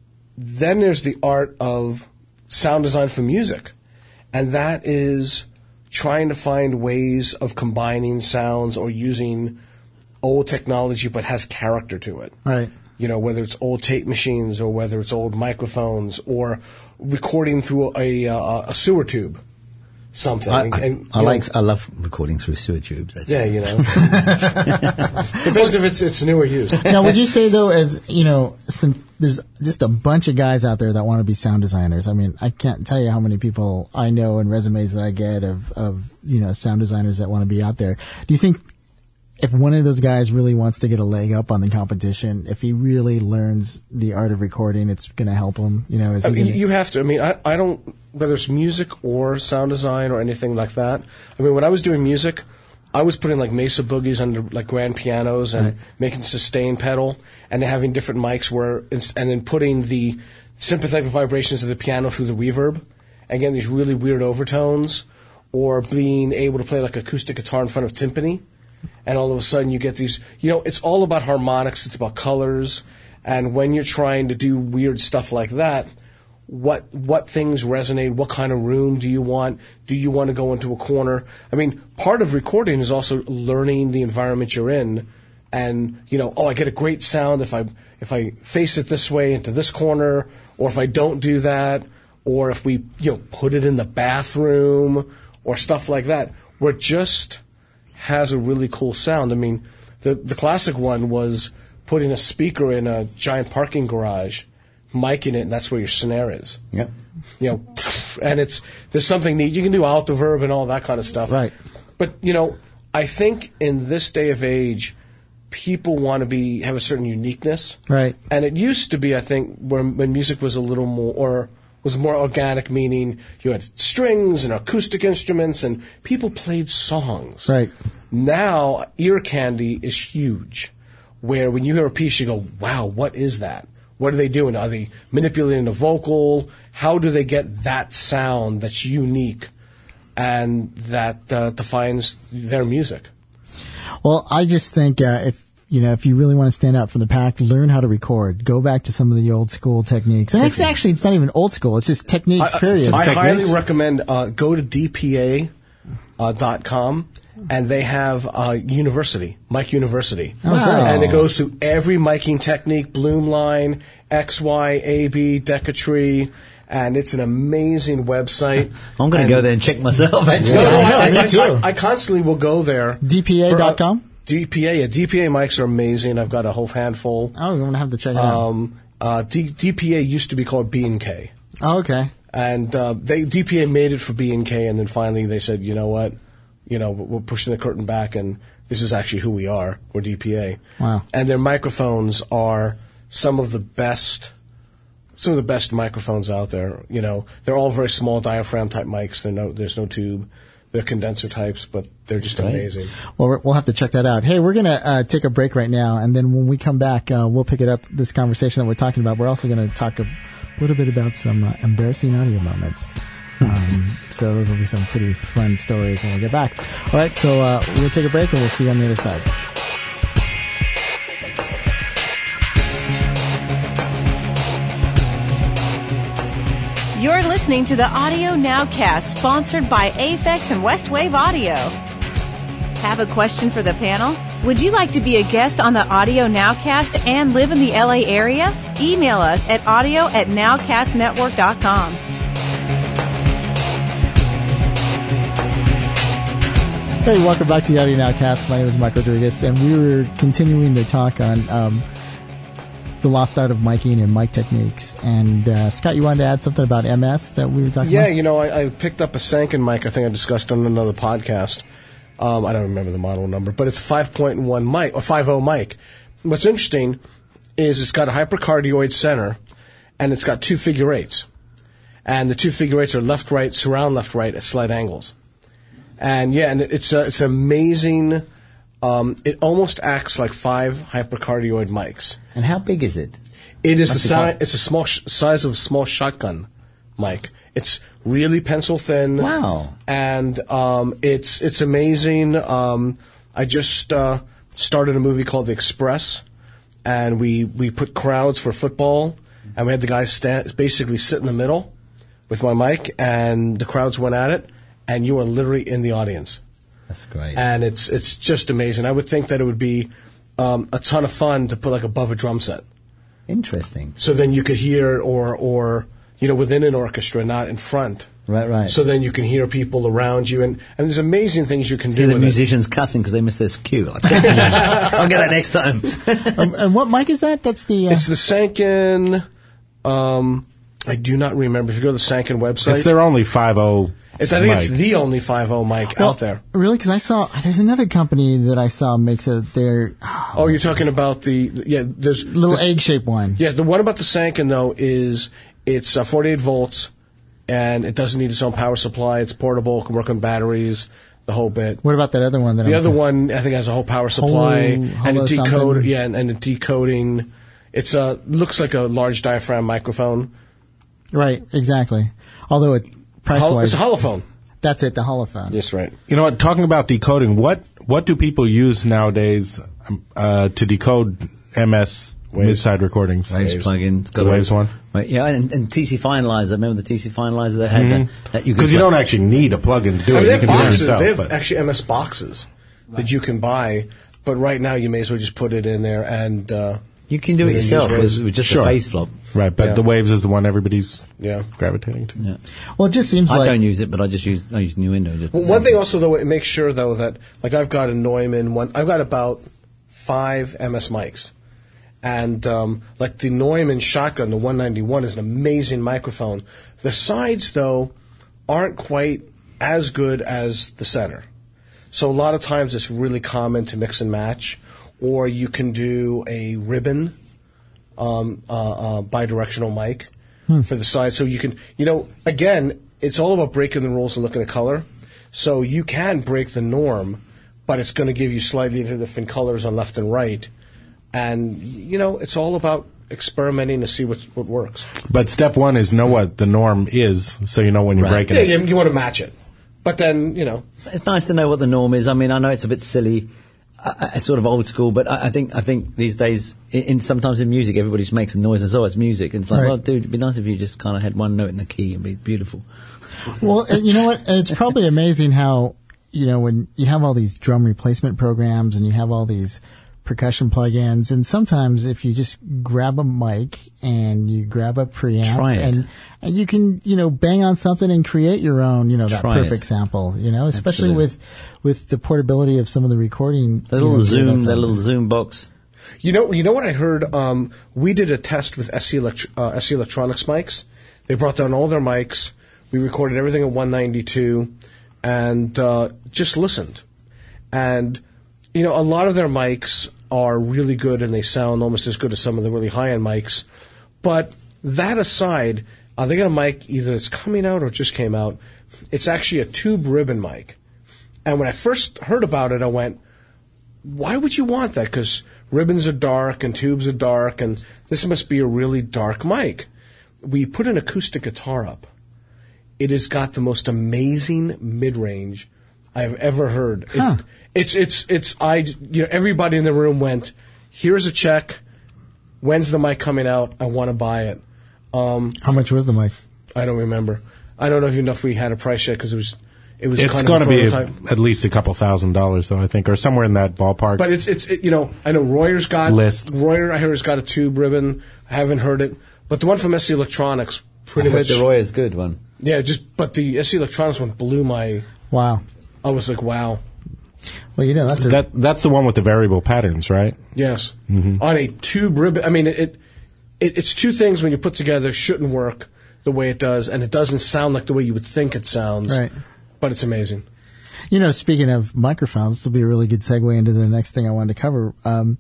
then there's the art of sound design for music. And that is trying to find ways of combining sounds or using old technology but has character to it. Right. You know, whether it's old tape machines or whether it's old microphones or recording through a, a, a sewer tube, something. I, And- I, and, I you like. know, I love recording through sewer tubes. Actually. yeah, you know. Depends if it's it's new or used. Now, would you say though, as you know, some there's just a bunch of guys out there that want to be sound designers. I mean, I can't tell you how many people I know and resumes that I get of of you know sound designers that want to be out there. Do you think if one of those guys really wants to get a leg up on the competition, if he really learns the art of recording, it's going to help him? You know, is I he mean, gonna, you have to. I mean, I, I don't, whether it's music or sound design or anything like that. I mean, when I was doing music, I was putting like Mesa boogies under like grand pianos and Right. making sustain pedal and having different mics where, and then putting the sympathetic vibrations of the piano through the reverb and getting these really weird overtones, or being able to play like acoustic guitar in front of timpani. And all of a sudden you get these, you know, it's all about harmonics, it's about colors, and when you're trying to do weird stuff like that, what what things resonate, what kind of room do you want? Do you want to go into a corner? I mean, part of recording is also learning the environment you're in, and, you know, oh, I get a great sound if I if I face it this way into this corner, or if I don't do that, or if we, you know, put it in the bathroom, or stuff like that. We're just has a really cool sound. I mean, the the classic one was putting a speaker in a giant parking garage, micing it, and that's where your snare is. Yep. You know, and it's there's something neat. You can do alto verb and all that kind of stuff. Right. But you know, I think in this day of age, people want to be have a certain uniqueness. Right. And it used to be, I think, when when music was a little more or was more organic, meaning you had strings and acoustic instruments and people played songs. Right. Now, ear candy is huge, where when you hear a piece, you go, wow, what is that? What are they doing? Are they manipulating a vocal? How do they get that sound that's unique and that uh, defines their music? Well, I just think uh, if you know if you really want to stand out from the pack, learn how to record. Go back to some of the old school techniques. And it's actually it's not even old school. It's just techniques. I, period. I Just highly techniques? recommend uh, go to D P A uh, dot com, and they have a university, Mic University. Oh, wow. And it goes through every miking technique, Bloomline, X Y, A B, Decatree, and it's an amazing website. I'm going to go there and check myself, actually. No, no, I, me I, too. I, I constantly will go there. D P A dot com? D P A, yeah, D P A mics are amazing. I've got a whole handful. Oh, I'm going to have to check it out. Um, uh, D- DPA used to be called B and K. Oh, okay. And uh, they D P A made it for B and K, and then finally they said, you know what, you know, we're pushing the curtain back, and this is actually who we are. We're D P A. Wow. And their microphones are some of the best, some of the best microphones out there. You know, they're all very small diaphragm type mics. They're no, there's no tube. They're condenser types, but they're just Right. amazing. Well, we're- we'll have to check that out. Hey, we're going to uh, take a break right now, and then when we come back, uh, we'll pick it up, this conversation that we're talking about. We're also going to talk a little bit about some uh, embarrassing audio moments. Um, so those will be some pretty fun stories when we get back. All right, so uh, we'll take a break, and we'll see you on the other side. You're listening to the Audio Nowcast, sponsored by Aphex and Westwave Audio. Have a question for the panel? Would you like to be a guest on the Audio Nowcast and live in the L A area? Email us at audio at nowcastnetwork dot com. Hey, welcome back to the Audio Nowcast. My name is Mike Rodriguez, and we were continuing the talk on um, the lost art of miking and mic techniques. And uh, Scott, you wanted to add something about M S that we were talking Yeah, about? you know, I, I picked up a Sanken mic. I think I discussed on another podcast. Um, I don't remember the model number, but it's a five point one mic or five point oh mic. What's interesting is it's got a hypercardioid center, and it's got two figure eights, and the two figure eights are left, right, surround left, right at slight angles. And yeah, and it's uh, it's amazing. Um, it almost acts like five hypercardioid mics. And how big is it? It is the That's the size. part. It's a small sh- size of a small shotgun mic. It's really pencil thin. Wow. And um, it's it's amazing. Um, I just uh, started a movie called The Express, and we we put crowds for football, and we had the guys stand, basically sit in the middle with my mic, and the crowds went at it, and you are literally in the audience. That's great. And it's it's just amazing. I would think that it would be um, a ton of fun to put like above a drum set. Interesting. So then you could hear, or, or you know, within an orchestra, not in front. Right, right. So then you can hear people around you, and, and there's amazing things you can do Hear the with it. musicians cussing because they missed their cue. Like, I'll get that next time. um, and what mic is that? That's the... Uh, It's the Sanken, um, I do not remember. If you go to the Sanken website, It's their only five oh it's, I think mic. it's the only five point oh mic well, out there. Really? Because I saw... There's another company that I saw makes a... Their Oh, you're talking about the, yeah, there's... little there's- egg-shaped one. Yeah, the one about the Sanken, though, is it's uh, forty-eight volts, and it doesn't need its own power supply. It's portable, can work on batteries, the whole bit. What about that other one? That The I'm other one, I think, has a whole power supply Holo- and a Holo decoder. something? Yeah, and, and a decoding. It's a looks like a large diaphragm microphone. Right, exactly. Although it Hol- price-wise... it's a holophone. That's it, the holophone. Yes, right. You know what? Talking about decoding, what what do people use nowadays um, uh, to decode M S mid-side recordings? Waves plugin. It's got The a- Waves one? Right, yeah, and, and T C Finalizer. Remember the T C Finalizer they had? That, that you could Because you plug- don't actually need a plugin to do I mean, it. they You have can do it boxes. yourself. They have but- actually M S boxes that you can buy, but right now you may as well just put it in there and uh, You can do it They use yourself Waves. with, with just Sure. a phase flop. Right, but Yeah. the Waves is the one everybody's yeah. gravitating to. Yeah. Well, it just seems I like... don't use it, but I just use I use Nuendo. Just Well, one thing also though, it makes sure though that like I've got a Neumann one. I've got about five M S mics, and um, like the Neumann Shotgun, the one ninety-one, is an amazing microphone. The sides though aren't quite as good as the center, so a lot of times it's really common to mix and match, or you can do a ribbon um, uh, uh, bidirectional mic for the side. So you can, you know, again, it's all about breaking the rules and looking at color. So you can break the norm, but it's going to give you slightly different colors on left and right. And, you know, it's all about experimenting to see what, what works. But step one is know what the norm is, so you know when you're Right. breaking Yeah, it. you, you want to match it. But then, you know, It's nice to know what the norm is. I mean, I know it's a bit silly, uh, uh, sort of old school, but I, I think I think these days, in, in sometimes in music, everybody just makes a noise and so it's music. And it's like, Right. well, dude, it'd be nice if you just kind of had one note in the key and be beautiful. Well, and you know what? And it's probably amazing how you know, when you have all these drum replacement programs and you have all these percussion plugins, and sometimes if you just grab a mic and you grab a preamp Try it. and and you can, you know, bang on something and create your own, you know, that Try perfect it. sample, you know, especially Absolutely. with with the portability of some of the recording. The you little know, Zoom, that's the out little there. Zoom box. You know, you know what I heard? Um, we did a test with S C, Elect- uh, S C Electronics mics. They brought down all their mics. We recorded everything at one ninety-two, and uh, just listened. And you know, a lot of their mics are really good, and they sound almost as good as some of the really high-end mics. But that aside, uh, they got a mic either that's coming out or just came out. It's actually a tube ribbon mic. And when I first heard about it, I went, why would you want that? Because ribbons are dark and tubes are dark, and this must be a really dark mic. We put an acoustic guitar up. It has got the most amazing mid-range I've ever heard. It, Huh. It's it's it's I you know everybody in the room went, here's a check. When's the mic coming out? I want to buy it. Um, How much was the mic? I don't remember. I don't know if enough we had a price yet because it was it was It's kind going of to a be prototype. at least a couple thousand dollars, though, I think, or somewhere in that ballpark. But it's it's it, you know I know Royer's got List. Royer I heard has got a tube ribbon. I haven't heard it, but the one from S C Electronics pretty I heard much the Royer's good one. yeah. Just but the S C Electronics one blew my. Wow. I was like, wow, Well, you know, that's a, that that's the one with the variable patterns, right? yes, Mm-hmm. on a tube ribbon. I mean, it, it it's two things when you put together shouldn't work the way it does, and it doesn't sound like the way you would think it sounds. Right. But it's amazing. You know, speaking of microphones, this will be a really good segue into the next thing I wanted to cover. Um,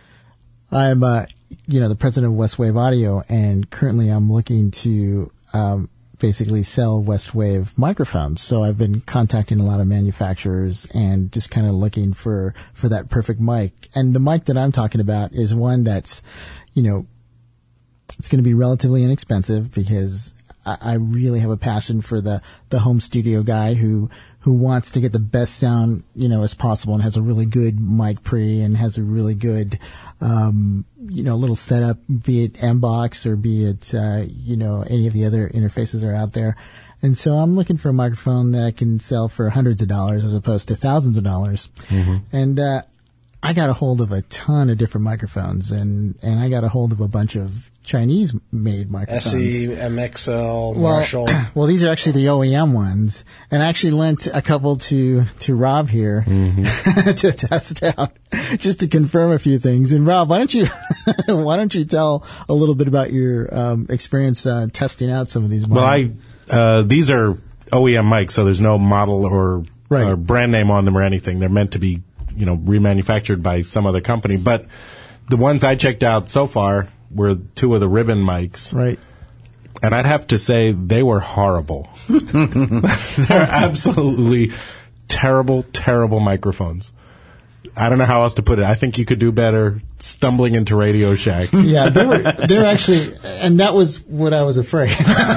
I'm, uh, you know, the president of Westwave Audio, and currently I'm looking to um, basically sell Westwave microphones. So I've been contacting a lot of manufacturers and just kind of looking for for that perfect mic. And the mic that I'm talking about is one that's, you know, it's going to be relatively inexpensive because I, I really have a passion for the, the home studio guy who, who wants to get the best sound, you know, as possible and has a really good mic pre and has a really good, um, you know, little setup, be it M-Box or be it, uh, you know, any of the other interfaces that are out there. And so I'm looking for a microphone that I can sell for hundreds of dollars as opposed to thousands of dollars. Mm-hmm. And, uh, I got a hold of a ton of different microphones and, and I got a hold of a bunch of Chinese made microphones. S E, M X L, Well, Marshall. well, these are actually the O E M ones, and I actually lent a couple to to Rob here to test out, just to confirm a few things. And Rob, why don't you why don't you tell a little bit about your um, experience uh, testing out some of these? Well, mics? I uh, these are O E M mics, so there's no model or, Right. or brand name on them or anything. They're meant to be, you know, remanufactured by some other company. But the ones I checked out so far were two of the ribbon mics. right. And I'd have to say they were horrible. They're absolutely terrible, terrible microphones. I don't know how else to put it. I think you could do better stumbling into Radio Shack. Yeah, they were they're actually, and that was what I was afraid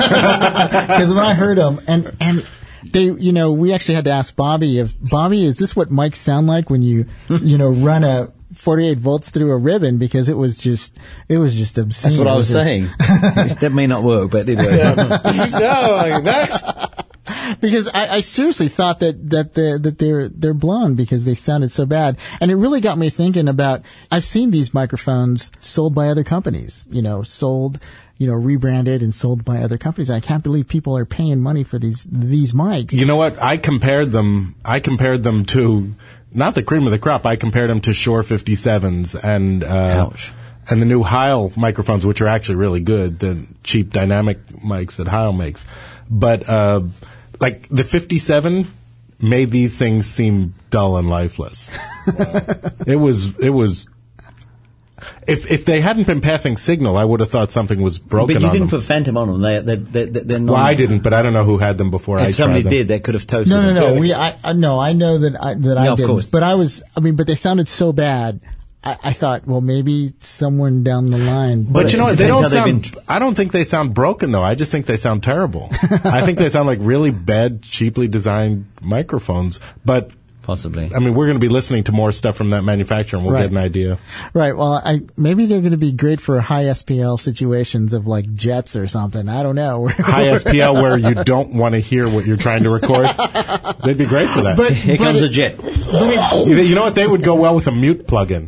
because when I heard them, and and they, you know, we actually had to ask Bobby if Bobby, is this what mics sound like when you, you know, run a forty-eight volts through a ribbon, because it was just it was just obscene. That's what It I was just- saying. That may not work, but anyway. no, like, next. Because I, I seriously thought that that the that they're they're blown because they sounded so bad, and it really got me thinking about. I've seen these microphones sold by other companies, you know, sold, you know, rebranded and sold by other companies. And I can't believe people are paying money for these these mics. You know what? I compared them. I compared them to not the cream of the crop. I compared them to Shure fifty-sevens and uh, Ouch. and the new Heil microphones, which are actually really good. The cheap dynamic mics that Heil makes, but uh, like the fifty-seven made these things seem dull and lifeless. It was. It was. If if they hadn't been passing signal, I would have thought something was broken But you on didn't them. put Phantom on them. They, they, they, they're not. Well, I didn't, but I don't know who had them before I If somebody tried them. did, they could have toasted No, no, them. no. We, I, I no, I know that I that I Yeah, of didn't. course. But I was. I mean, but they sounded so bad. I, I thought, well, maybe someone down the line. But you know it what? They depends don't how they've sound. been- I don't think they sound broken though. I just think they sound terrible. I think they sound like really bad, cheaply designed microphones. But possibly. I mean, we're going to be listening to more stuff from that manufacturer, and we'll Right. get an idea. Right. Well, I maybe they're going to be great for high S P L situations of like jets or something. I don't know. High S P L where you don't want to hear what you're trying to record. They'd be great for that. But- Here comes it- a jet. you, you know what? They would go well with a mute plug-in.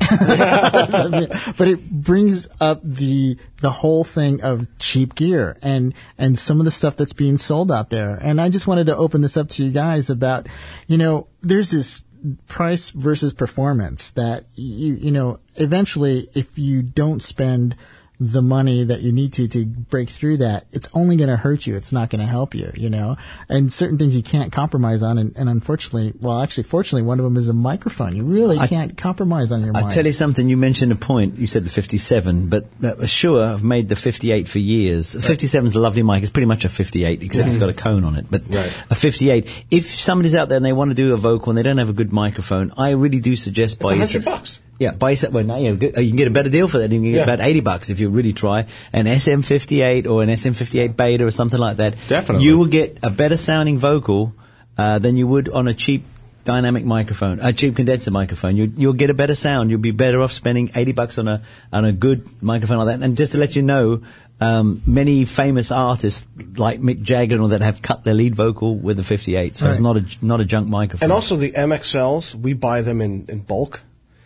But it brings up the the whole thing of cheap gear and and some of the stuff that's being sold out there. And I just wanted to open this up to you guys about, you know, there's this price versus performance that you you know, eventually if you don't spend the money that you need to to break through that, it's only going to hurt you. It's not going to help you, you know. And certain things you can't compromise on. And, and unfortunately, well, actually, fortunately, one of them is a microphone. You really I- can't compromise on your I'll mic. tell you something. You mentioned a point. You said the fifty-seven, but uh, Shure have made the fifty-eight for years. The fifty-seven is a lovely mic. It's pretty much a fifty-eight, except it's got a cone on it. But Right. a fifty-eight. If somebody's out there and they want to do a vocal and they don't have a good microphone, I really do suggest It's buy a yourself- hundred bucks. Yeah, buy yourself. Well, no, you, know, you can get a better deal for that. You can get Yeah. about eighty bucks if you really try an S M fifty-eight or an S M fifty-eight Beta or something like that. Definitely. You will get a better sounding vocal uh, than you would on a cheap dynamic microphone, a cheap condenser microphone. You, you'll get a better sound. You'll be better off spending eighty bucks on a on a good microphone like that. And just to let you know, um, many famous artists like Mick Jagger and all that have cut their lead vocal with a fifty-eight, so it's Right. not a not a junk microphone. And also the M X Ls, we buy them in, in bulk.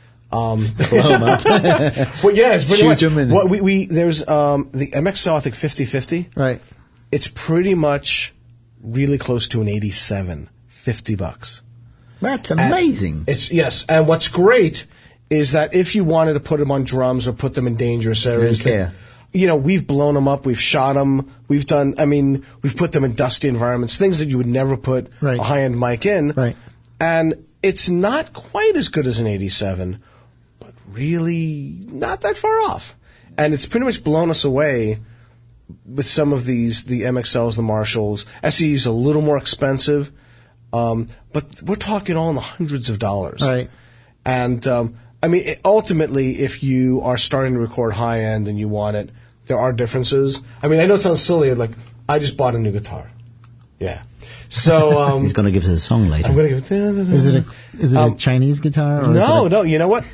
Um, blow 'em up. well, yeah, it's pretty Shoot much. 'em in. What we, we there's um, the M X L, I think fifty fifty. Right. It's pretty much really close to an eighty-seven, fifty bucks. That's And amazing. It's yes, and what's great is that if you wanted to put them on drums or put them in dangerous areas, don't care. they- you know, we've blown them up, we've shot them, we've done. I mean, we've put them in dusty environments, things that you would never put Right. a high-end mic in. Right. And it's not quite as good as an eighty-seven, but really not that far off. And it's pretty much blown us away with some of these, the M X Ls, the Marshalls. S E is a little more expensive, um, but we're talking all in the hundreds of dollars. Right. And, um, I mean, it- ultimately, if you are starting to record high end and you want it, there are differences. I mean, I know it sounds silly, like, I just bought a new guitar. Yeah. So, um, He's going to give us a song later. I'm going to give it. Is it a is it Um, a Chinese guitar? Or No, is it a, no. You know what?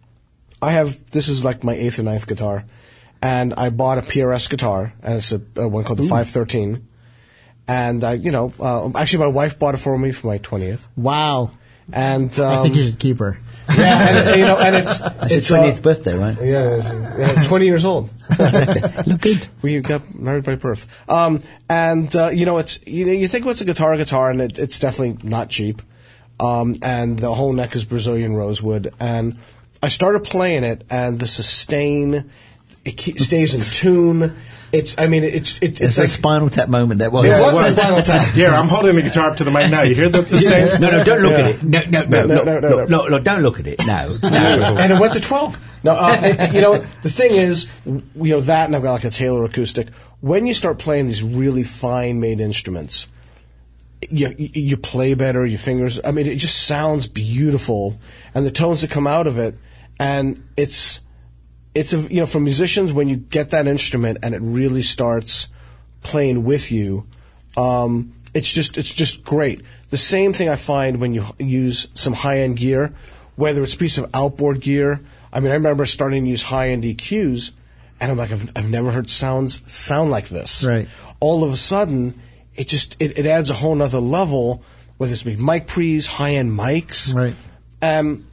I have. This is like my eighth or ninth guitar, and I bought a P R S guitar, and it's a, a one called the five thirteen. And I, you know, uh, actually, my wife bought it for me for my twentieth. Wow. And um, I think you should keep her. yeah, and, you know, and it's That's it's your uh, twentieth birthday, right? Yeah, it's, yeah, twenty years old. Look good. We got married by birth. Um, and, uh, you know, it's, you know, you think what's a guitar, guitar, and it, it's definitely not cheap. Um, and the whole neck is Brazilian rosewood. And I started playing it, and the sustain, it ke- stays in tune. It's, I mean, it's, it, It's, it's a like, Spinal Tap moment that was. It was was. a Spinal Tap. Here, I'm holding the guitar up to the mic now. You hear that sustain? No, no, don't look at it. No, no, no, No, no, no, no, no, no. no, no, don't look at it. No, no. and it went to twelve. No, uh, and, you know, the thing is, you know, that and I've got like a Taylor acoustic. When you start playing these really fine made instruments, you, you you play better, your fingers, I mean, it just sounds beautiful. And the tones that come out of it, and it's, it's a, you know, for musicians, when you get that instrument and it really starts playing with you, um, it's just, it's just great. The same thing I find when you use some high-end gear, whether it's a piece of outboard gear. I mean, I remember starting to use high-end E Qs, and I'm like, I've, I've never heard sounds sound like this. Right. All of a sudden, it just, it, it adds a whole nother level, whether it's mic pre's, high-end mics. Right. Um,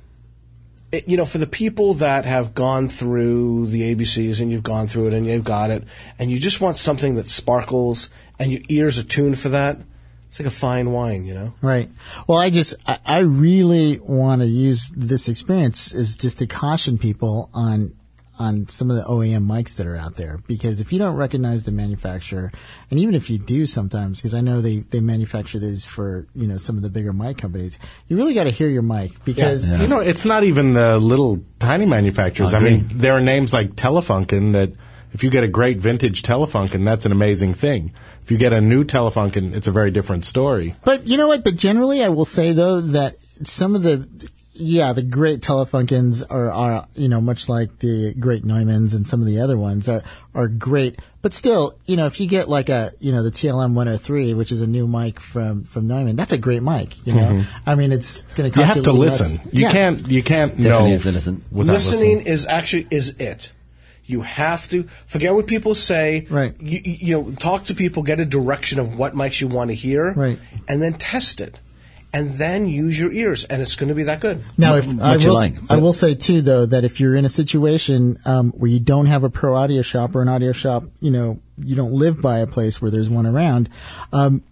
it, you know, for the people that have gone through the A B Cs and you've gone through it and you've got it, and you just want something that sparkles and your ears are tuned for that, it's like a fine wine, you know? Right. Well, I just, I, I really want to use this experience is just to caution people on, on some of the O E M mics that are out there. Because if you don't recognize the manufacturer, and even if you do sometimes, because I know they, they manufacture these for, you know, some of the bigger mic companies, you really got to hear your mic because, You know, it's not even the little tiny manufacturers. I I, mean, agree. there are names like Telefunken that if you get a great vintage Telefunken, that's an amazing thing. If you get a new Telefunken, it's a very different story. but you know what? But generally, I will say though that some of the, yeah, the great Telefunkens are, are, you know, much like the great Neumanns and some of the other ones are, are great. But still, you know, if you get like a, you know, the T L M one oh three, which is a new mic from, from Neumann, that's a great mic, you know? Mm-hmm. I mean, it's, it's going to cost you you have a to little listen. less. You Yeah. can't, you can't Definitely know. have to listen. without Listening listening. is actually, is it. You have to forget what people say. Right. You, you know, talk to people, get a direction of what mics you want to hear. Right. And then test it. And then use your ears, and it's going to be that good. Now, if What I you will, like. I will say too, though, that if you're in a situation um, where you don't have a pro audio shop or an audio shop, you know, you don't live by a place where there's one around, um,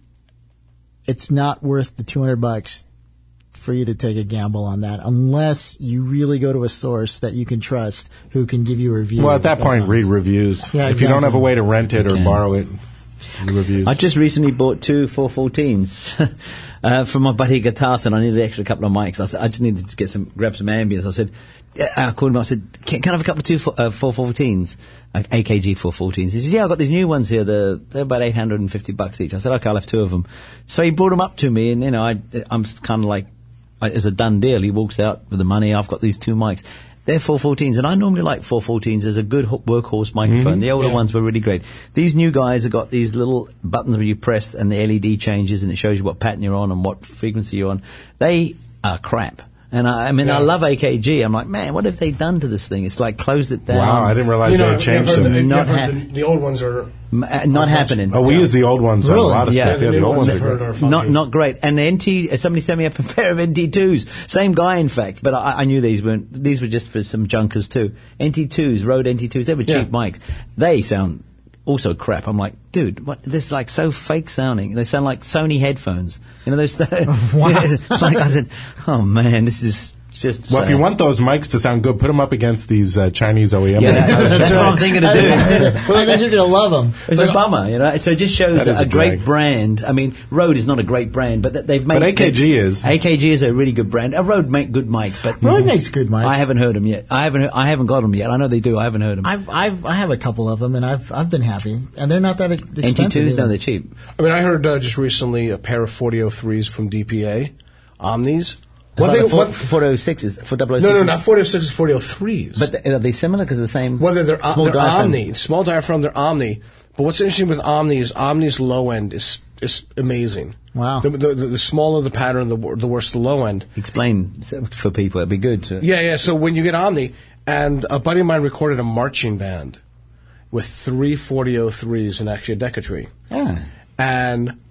it's not worth the two hundred bucks for you to take a gamble on that, unless you really go to a source that you can trust who can give you a review. Well, at that that's point, honest. read reviews. Yeah, if you don't exactly. have a way to rent it or can. borrow it, reviews. I just recently bought two four fourteens uh, from my buddy Guitarson. I needed an extra couple of mics. I said I just needed to get some, grab some ambience. I said, yeah, I called him. I said, can, can I have a couple of two four, uh, four fourteens, uh, A K G four fourteens? He said, yeah, I've got these new ones here. They're, they're about eight hundred and fifty bucks each. I said, okay, I'll have two of them. So he brought them up to me, and you know, I, I'm kind of like, it's a done deal. He walks out with the money. I've got these two mics. They're four fourteens, and I normally like four fourteens as a good ho- workhorse microphone. Mm-hmm. The older Yeah. ones were really great. These new guys have got these little buttons where you press and the L E D changes and it shows you what pattern you're on and what frequency you're on. They are crap. And I, I mean, Yeah. I love A K G. I'm like, man, what have they done to this thing? It's like closed it down. Wow, I didn't realize You know, they had changed you've heard them. the, Not you've heard hap- the, the old ones are M- uh, not happening. Oh, we Yeah. use the old ones on a Really? lot of Yeah. stuff. the Yeah, the new old ones ones are I've heard great. are funky. Not not great. And the N T, somebody sent me up a pair of N T twos. Same guy, in fact, but I, I knew these weren't. These were just for some junkers too. N T twos, Rode N T twos. They were Yeah. cheap mics. They sound also crap. I'm like, dude, what? This is like so fake sounding. They sound like Sony headphones. You know those. Wow. It's like I said, oh man, this is just. Well, if uh, you want those mics to sound good, put them up against these uh, Chinese O E M. yeah, that's, mics. that's what I'm thinking of doing. Well, then you're going to love them. It's a bummer, you know. So it just shows That is a, a great drag. brand. I mean, Rode is not a great brand, but th- they've made. But A K G is. A K G is a really good brand. Uh, Rode make good mics, but Rode makes good mics. I haven't heard them yet. I haven't. Heard, I haven't got them yet. I know they do. I haven't heard them. I've, I've, I have a couple of them, and I've, I've been happy, and they're not that ex- expensive. N T twos, either. no, they're cheap. I mean, I heard uh, just recently a pair of forty oh threes from D P A, Omnis. What they- the what- four oh sixes, for double oh no, sixes? no, not forty oh sixes, forty oh threes. But th- are they similar because they're the same? Whether they're, small they're diaphragm? Omni, small diaphragm, they're Omni. But what's interesting with Omni is Omni's low end is is amazing. Wow. The, the, the, the smaller the pattern, the, wor- the worse the low end. Explain for people. It'd be good. To, Yeah, yeah. So when you get Omni, and a buddy of mine recorded a marching band with three forty oh threes and actually a Decatree. Ah. And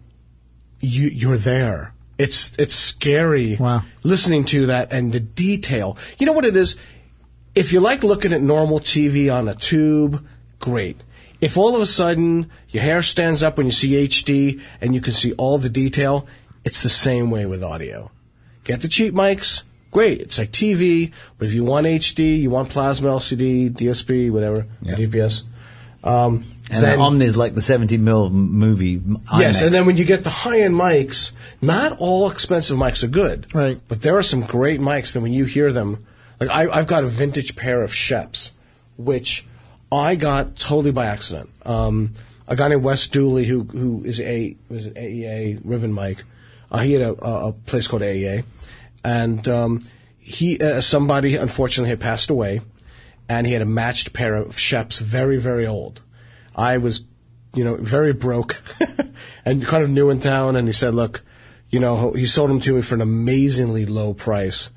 you you're there. It's it's scary Wow. listening to that and the detail. You know what it is? If you like looking at normal T V on a tube, great. If all of a sudden your hair stands up when you see H D and you can see all the detail, it's the same way with audio. Get the cheap mics, great. It's like T V, but if you want H D, you want plasma L C D, D S P, whatever, Yeah. D P S. Um, And then- the Omni's like the seventy mil m- movie. m- Yes, IMAX. and then when you get the high-end mics, not all expensive mics are good. Right. But there are some great mics that when you hear them, like I, I've got a vintage pair of Sheps, which I got totally by accident. Um, a guy named Wes Dooley, who who is a was an A E A ribbon mic, uh, he had a, a, a place called A E A, and um, he uh, somebody unfortunately had passed away, and he had a matched pair of Sheps, very very old. I was, you know, very broke and kind of new in town. And he said, look, you know, he sold them to me for an amazingly low price.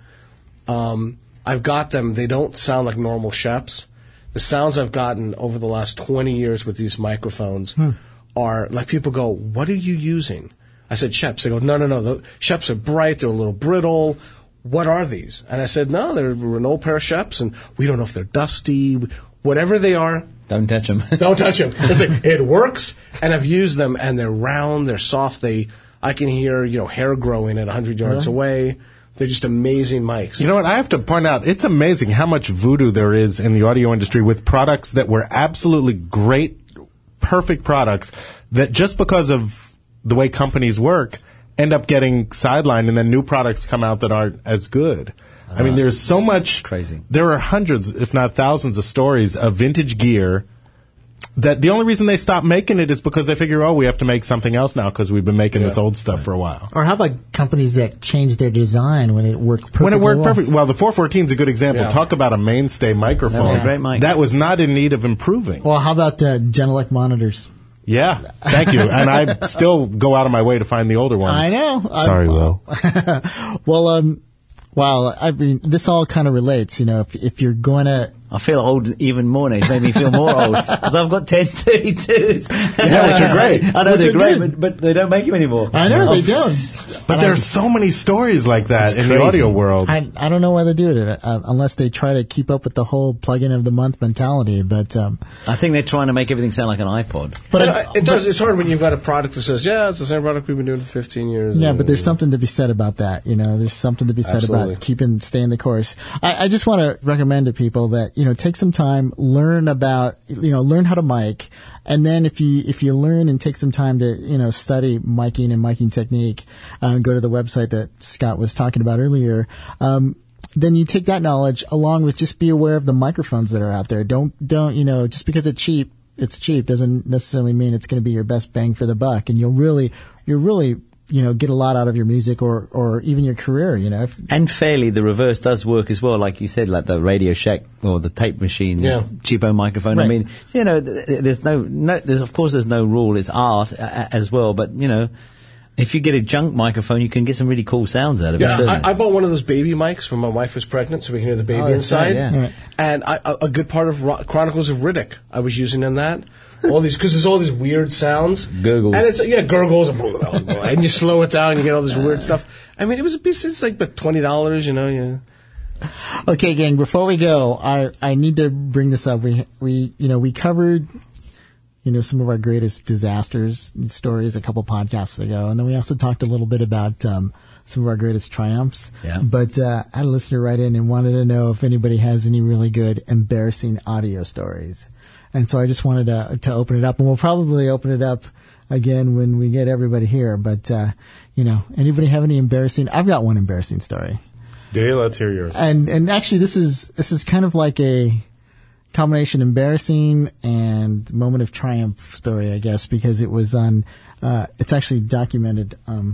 Um, I've got them. They don't sound like normal Sheps. The sounds I've gotten over the last twenty years with these microphones Hmm. are like people go, what are you using? I said, Sheps. They go, no, no, no. The Sheps are bright. They're a little brittle. What are these? And I said, no, they're an old pair of Sheps, and we don't know if they're dusty. Whatever they are, Don't touch them. don't touch them. It's like, it works, and I've used them, and they're round, they're soft. They, I can hear, you know, hair growing at one hundred yards away. They're just amazing mics. You know what? I have to point out, it's amazing how much voodoo there is in the audio industry with products that were absolutely great, perfect products that just because of the way companies work end up getting sidelined, and then new products come out that aren't as good. I mean, there's so much crazy. There are hundreds, if not thousands, of stories of vintage gear that the only reason they stopped making it is because they figure, oh, we have to make something else now because we've been making this old stuff for a while. Or how about companies that change their design when it worked perfectly When it worked well? perfectly. Well, the four fourteen is a good example. Yeah. Talk about a mainstay microphone. That was a great mic. That was not in need of improving. Well, how about uh, Genelec monitors? Yeah, thank you. And I still go out of my way to find the older ones. I know. Sorry, I'm- Will. Well, um, wow. I mean, this all kind of relates. You know, if if you're going to, I feel old even more now. It's made me feel more old because I've got ten thirty-twos. Yeah, which are great. I know Which they're are great, good. but, but they don't make them anymore. I know Oh, they don't. But there's so many stories like that It's in the crazy. audio world. I I don't know why they do it uh, unless they try to keep up with the whole plug-in of the month mentality. But um, I think they're trying to make everything sound like an iPod. but But I- uh, it does. It's hard when you've got a product that says, "Yeah, it's the same product we've been doing for fifteen years." Yeah, but there's something to be said about that. You know, there's something to be said Absolutely. about keeping, staying the course. I, I just want to recommend to people that, you know, take some time, learn about, you know, learn how to mic. And then if you, if you learn and take some time to, you know, study miking and miking technique, um, go to the website that Scott was talking about earlier, um, then you take that knowledge along with just be aware of the microphones that are out there. Don't, don't, you know, just because it's cheap, it's cheap doesn't necessarily mean it's going to be your best bang for the buck. And you'll really, you'll really, you know, get a lot out of your music or, or even your career, you know. If, And fairly, the reverse does work as well, like you said, like the Radio Shack or the tape machine, Yeah. cheapo microphone. I Right. mean, you know, th- th- there's no, no, there's of course there's no rule. It's art uh, as well, but you know, if you get a junk microphone, you can get some really cool sounds out of it. Yeah, certainly. I, I bought one of those baby mics when my wife was pregnant, so we can hear the baby Oh, that's inside. right, yeah. Right. And I, a, a good part of Ro- Chronicles of Riddick, I was using in that. All these, because there's all these weird sounds, Gurgles. and it's yeah, gurgles, and you slow it down, you get all this weird stuff. I mean, it was a piece. It's like but twenty dollars, you know. Yeah. okay, gang, before we go, I, I need to bring this up. We, we, you know, we covered, you know, some of our greatest disasters and stories a couple podcasts ago. And then we also talked a little bit about, um, some of our greatest triumphs. Yeah. But, uh, I had a listener write in and wanted to know if anybody has any really good, embarrassing audio stories. And so I just wanted to, to open it up, and we'll probably open it up again when we get everybody here. But, uh, you know, anybody have any embarrassing? I've got one embarrassing story. Dave, let's hear yours. And, and actually this is, this is kind of like a combination embarrassing and moment of triumph story, I guess, because it was on, uh, it's actually documented, um,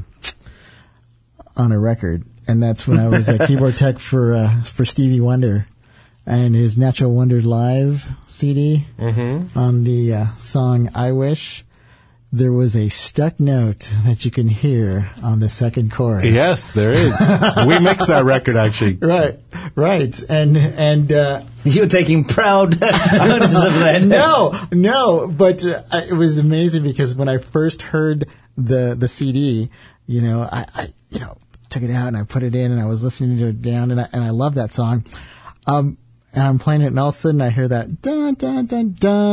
on a record. And that's when I was a keyboard tech for, uh, for Stevie Wonder. And his Natural Wonder Live C D Mm-hmm. on the uh, song I Wish, there was a stuck note that you can hear on the second chorus. Yes, there is. We mixed that record, actually. Right, right. And, and, uh, You're taking proud ownership of that. no, no, but uh, it was amazing because when I first heard the, the C D, you know, I, I, you know, took it out and I put it in and I was listening to it down and I, and I love that song. Um, And I'm playing it, and all of a sudden I hear that dun dun dun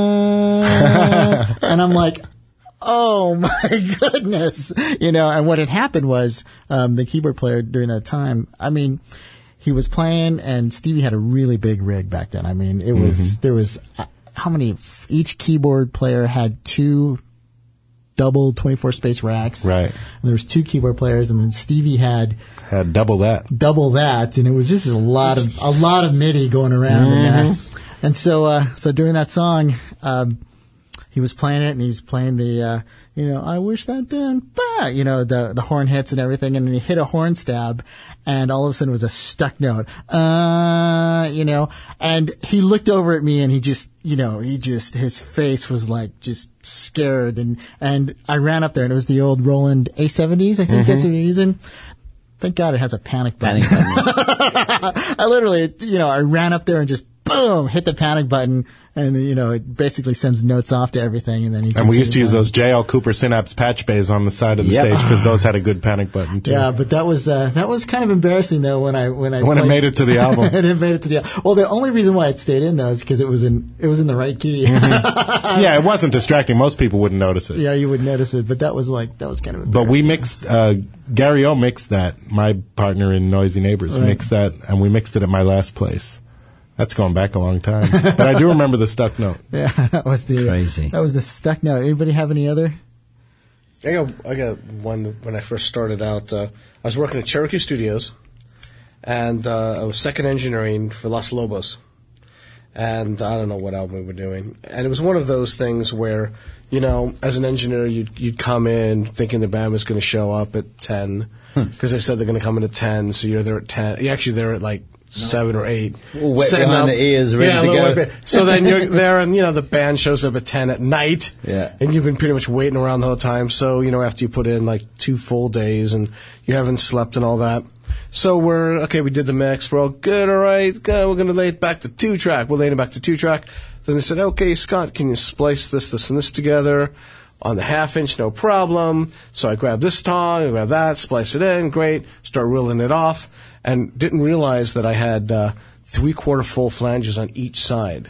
dun, and I'm like, "Oh my goodness!" You know. And what had happened was um, the keyboard player during that time. I mean, he was playing, and Stevie had a really big rig back then. I mean, it was Mm-hmm. there was uh, how many? Each keyboard player had two double twenty-four space racks. Right. And there was two keyboard players, and then Stevie had Had double that. double that, and it was just a lot of a lot of MIDI going around and that. And so, uh, so during that song, um, he was playing it, and he's playing the, uh, you know, I wish that done, bah, you know, the the horn hits and everything, and then he hit a horn stab, and all of a sudden it was a stuck note, uh, you know, and he looked over at me, and he just, you know, he just his face was like just scared, and and I ran up there, and it was the old Roland A seventies, I think that's what you're using. Thank God it has a panic button. Panic button. I literally, you know, I ran up there and just boom, hit the panic button, and you know, it basically sends notes off to everything, and then he. And we used to continued use on. those J L Cooper Synapse patch bays on the side of the Yep. stage because those had a good panic button too. Yeah, but that was uh, that was kind of embarrassing though when I when I When it played- made it to the album. and it made it to the album. Well, the only reason why it stayed in though is because it was in it was in the right key. Yeah, it wasn't distracting. Most people wouldn't notice it. Yeah, you would notice it, but that was like that was kind of. But we embarrassing. mixed, uh, Gary O mixed that, my partner in Noisy Neighbors Right. mixed that, and we mixed it at my last place. That's going back a long time. But I do remember the stuck note. Yeah, that was the Crazy. That was the stuck note. Anybody have any other? I got I got one when I first started out. Uh, I was working at Cherokee Studios, and uh, I was second engineering for Los Lobos. and I don't know what album we were doing. And it was one of those things where, you know, as an engineer, you'd, you'd come in thinking the band was going to show up at ten, because they said they're going to come in at ten, so you're there at ten. You're actually there at like seven or eight. All wet behind up. the ears, ready yeah, to go. Wet, so then you're there, and, you know, the band shows up at ten at night, Yeah. and you've been pretty much waiting around the whole time. So, you know, after you put in like two full days and you haven't slept and all that. So we're, okay, we did the mix, we're all good, all right, good, we're going to lay it back to two-track. We're laying it back to two-track. Then they said, okay, Scott, can you splice this, this, and this together on the half-inch? No problem. So I grabbed this tong, I grabbed that, splice it in, great, start reeling it off, and didn't realize that I had uh, three-quarter full flanges on each side.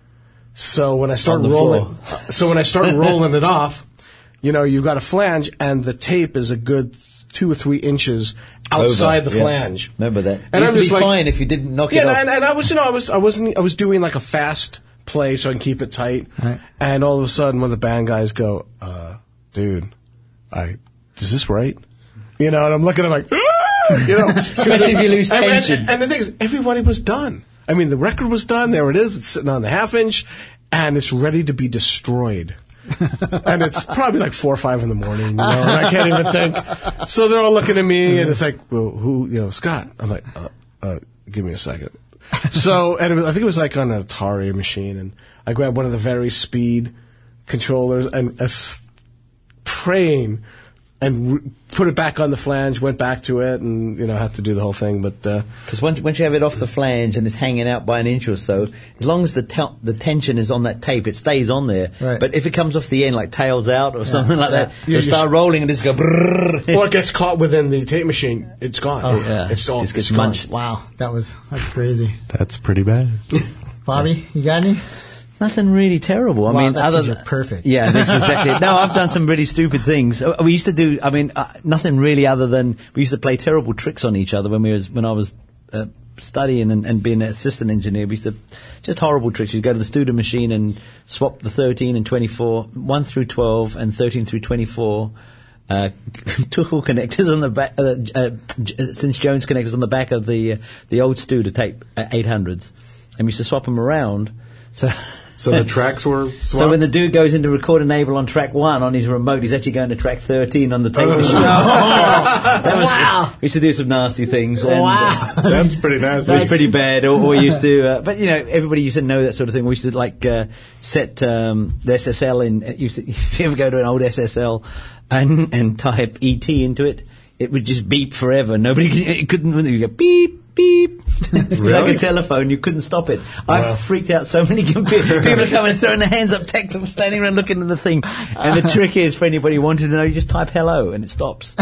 So when I start On the rolling, floor. so when I start rolling it off, you know, you've got a flange, and the tape is a good two or three inches outside Over, the yeah. flange. Remember that. And it used I'm to just be like- fine if you didn't knock Yeah, it off. and, and I was, you know, I was, I wasn't, I was doing like a fast play so I can keep it tight. Right. And all of a sudden, when the band guys go, uh, dude, I, is this right? You know, and I'm looking at them like, ah! You know, Especially if you lose and, and- tension. And, and the thing is, everybody was done. I mean, the record was done. There it is. It's sitting on the half inch, and it's ready to be destroyed. And it's probably like four or five in the morning, you know, and I can't even think. So they're all looking at me, and it's like, well, who, you know, Scott. I'm like, uh, uh, give me a second. So, and it was, I think it was like on an Atari machine, and I grabbed one of the very speed controllers and as praying and re- put it back on the flange, went back to it, and, you know, had to do the whole thing. But uh, Because once, once you have it off the flange and it's hanging out by an inch or so, as long as the tel- the tension is on that tape, it stays on there. Right. But if it comes off the end, like tails out or something like that, You it'll just- start rolling and just go brrrr. or it gets caught within the tape machine, it's gone. Oh, yeah. It's all Just gets it's gone. munched. Wow, that was that's crazy. That's pretty bad. Bobby, you got any? Nothing really terrible. I Wow, mean, that's other 'cause than you're perfect. Yeah, that's exactly it. No, I've done some really stupid things. Uh, We used to do. I mean, uh, nothing really other than we used to play terrible tricks on each other when we was when I was uh, studying and, and being an assistant engineer. We used to just horrible tricks. You'd go to the Studer machine and swap the thirteen and twenty-four, one through twelve, and thirteen through twenty-four. Uh, took all connectors on the back, uh, uh, J- since Jones connectors on the back of the uh, the old Studer tape uh, eight hundreds, and we used to swap them around. So. So the tracks were swapped? So when the dude goes into record enable on track one on his remote, he's actually going to track thirteen on the tape machine. That was, Wow. we used to do some nasty things. And, Wow. uh, That's pretty nasty. It was pretty bad. Or, or we used to, uh, but you know, everybody used to know that sort of thing. We used to like uh, set um, the S S L in. uh, Used to, if you ever go to an old S S L and and type E T into it, it would just beep forever. Nobody could- it couldn't. You go beep. Beep. It's like a telephone. You couldn't stop it. I freaked out so many computers. People are coming and throwing their hands up, text, I'm standing around looking at the thing. And the trick is, for anybody who wanted to know, you just type hello and it stops.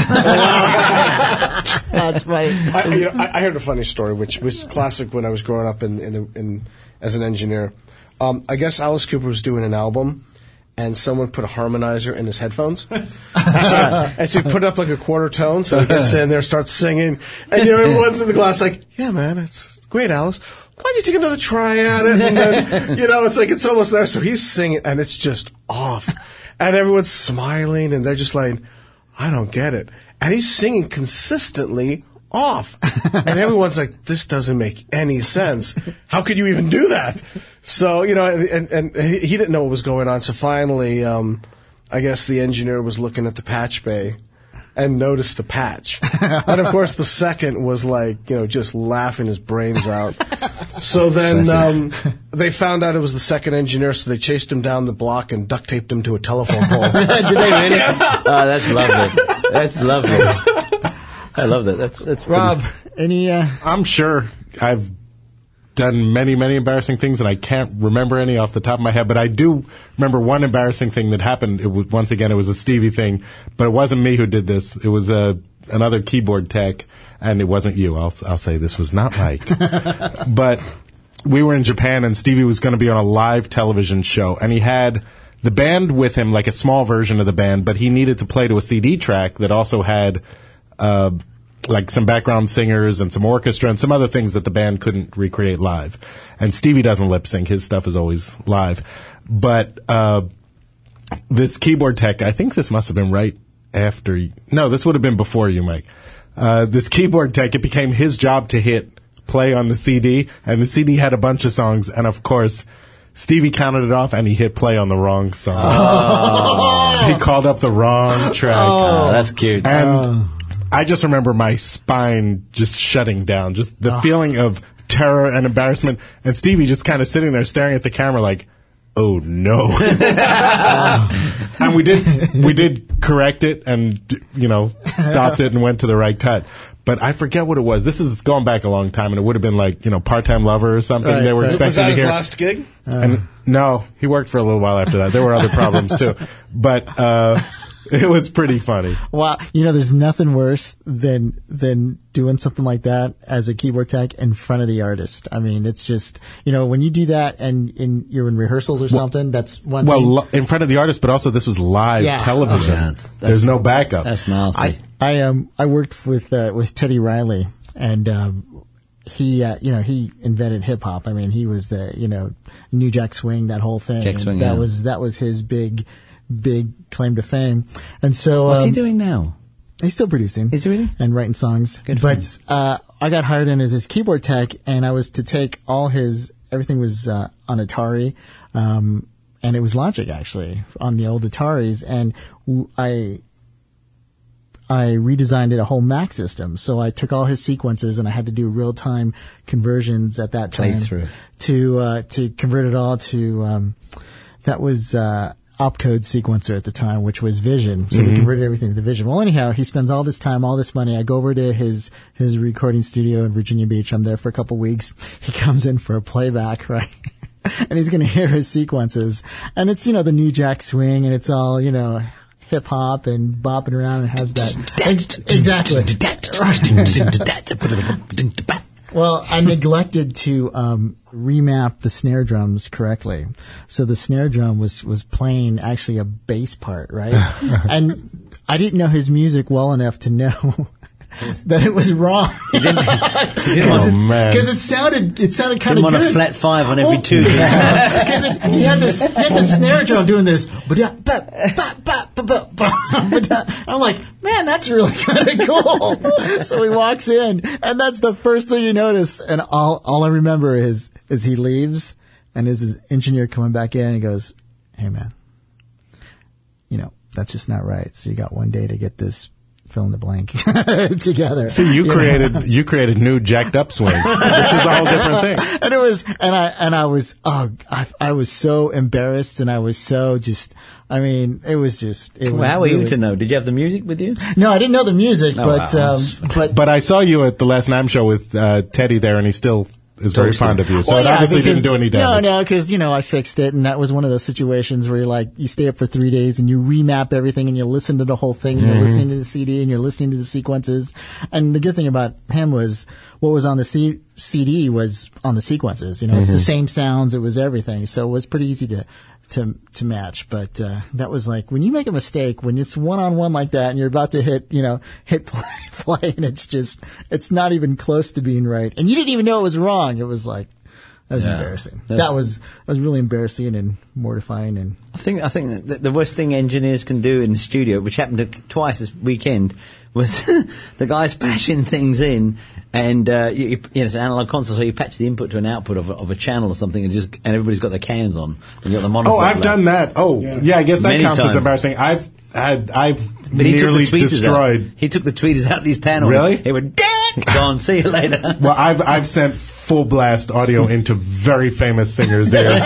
That's funny. I, you know, I, I heard a funny story, which was classic when I was growing up in, in, in as an engineer. Um, I guess Alice Cooper was doing an album, and someone put a harmonizer in his headphones. so, and so he put up like a quarter tone, so he gets in there, starts singing, and you know, everyone's in the class like, yeah, man, it's great, Alice. Why don't you take another try at it? And then, you know, it's like, it's almost there. So he's singing, and it's just off. And everyone's smiling, and they're just like, I don't get it. And he's singing consistently off. And everyone's like, this doesn't make any sense. How could you even do that? So, you know, and, and, and he didn't know what was going on. So finally, um, I guess the engineer was looking at the patch bay and noticed the patch. And of course, the second was like, you know, just laughing his brains out. So then um, they found out it was the second engineer, so they chased him down the block and duct taped him to a telephone pole. Did they really? Oh, that's lovely. That's lovely. I love that. That's that's pretty Rob, any? Uh, I'm sure I've done many, many embarrassing things, and I can't remember any off the top of my head. But I do remember one embarrassing thing that happened. It was, once again, it was a Stevie thing, but it wasn't me who did this. It was uh, another keyboard tech, and it wasn't you. I'll, I'll say this was not Mike. But we were in Japan, and Stevie was going to be on a live television show, and he had the band with him, like a small version of the band, but he needed to play to a C D track that also had uh, like some background singers and some orchestra and some other things that the band couldn't recreate live. And Stevie doesn't lip sync. His stuff is always live. But uh, this keyboard tech, I think this must have been right after you. No, this would have been before you, Mike. Uh, this keyboard tech, it became his job to hit play on the C D, and the C D had a bunch of songs, and of course, Stevie counted it off, and he hit play on the wrong song. Oh. He called up the wrong track. Oh, that's cute. And Oh. I just remember my spine just shutting down, just the feeling of terror and embarrassment, and Stevie just kind of sitting there staring at the camera like, oh no. And we did we did correct it and, you know, stopped it and went to the right cut. But I forget what it was. This is going back a long time, and it would have been like, you know, Part-Time Lover or something. Right, they were right. expecting Was that to his hear. last gig? And no, he worked for a little while after that. There were other problems too, but uh, it was pretty funny. Wow, you know, there's nothing worse than than doing something like that as a keyboard tech in front of the artist. I mean, it's just, you know, when you do that and in, you're in rehearsals or something, that's one Well, thing. lo- in front of the artist, but also this was live Yeah. television. Oh, yeah, that's- that's- There's no backup. That's nasty. I I um I worked with uh, with Teddy Riley, and um, he uh, you know he invented hip hop. I mean, he was the you know New Jack Swing, that whole thing. Jack And Swing, that yeah. was that was his big big claim to fame. And so What's um, he doing now? He's still producing. Is he really? And writing songs. Good for but uh, I got hired in as his keyboard tech, and I was to take all his everything was uh, on Atari, um, and it was Logic actually on the old Ataris, and w- I. I redesigned it a whole Mac system. So I took all his sequences and I had to do real time conversions at that time Playthrough. to uh, to convert it all to um, that was uh, opcode sequencer at the time, which was Vision. So we converted everything to Vision. Well, anyhow, he spends all this time, all this money. I go over to his his recording studio in Virginia Beach. I'm there for a couple weeks. He comes in for a playback, right? And he's going to hear his sequences, and it's you know the New Jack Swing, and it's all you know. Hip hop and bopping around and has that exactly. Well, I neglected to um, remap the snare drums correctly, so the snare drum was was playing actually a bass part, right? And I didn't know his music well enough to know that it was wrong. He didn't, he didn't Oh, want, man. Because it sounded, it sounded kind didn't of want good. a flat five on every Oh. two. Because he had this, he had this snare drum doing this. I'm like, man, that's really kind of cool. So he walks in, and that's the first thing you notice. And all, all I remember is, is he leaves, and is his engineer coming back in, and he goes, "Hey, man, you know that's just not right. So you got one day to get this." Fill in the blank together. See, you know? created you created new jacked up swing, which is a whole different thing. And it was, and I, and I was, oh, I, I was so embarrassed, and I was so just, I mean, it was just, it was Well, how were you really- to know? Did you have the music with you? No, I didn't know the music, Oh, but, wow. um, but, But I saw you at the Last Nam show with uh, Teddy there, and he still is very Toasted. fond of you. So Well, it yeah, obviously because- didn't do any damage. No, no, because, you know, I fixed it, and that was one of those situations where you like, you stay up for three days and you remap everything and you listen to the whole thing and Mm-hmm. you're listening to the C D and you're listening to the sequences. And the good thing about him was what was on the C- CD was on the sequences. You know, it's the Mm-hmm. same sounds, it was everything. So it was pretty easy to, to, to match. But, uh, that was like, when you make a mistake, when it's one on one like that and you're about to hit, you know, hit play, play and it's just, it's not even close to being right. And you didn't even know it was wrong. It was like, that was Yeah. embarrassing. That's- That was that was really embarrassing and mortifying. And I think I think that the worst thing engineers can do in the studio, which happened to, twice this weekend, was the guys patching things in, and uh, you, you, you know, it's an analog console, so you patch the input to an output of a, of a channel or something, and just and everybody's got their cans on, and you got the monitor. Oh, I've done that. Oh, yeah, I guess that Many counts times. as embarrassing. I've had, I've But he took nearly the tweeters destroyed. out. He took the tweeters out these channels. Really? They were dead. Gone. See you later. Well, I've I've sent full blast audio into very famous singers' ears.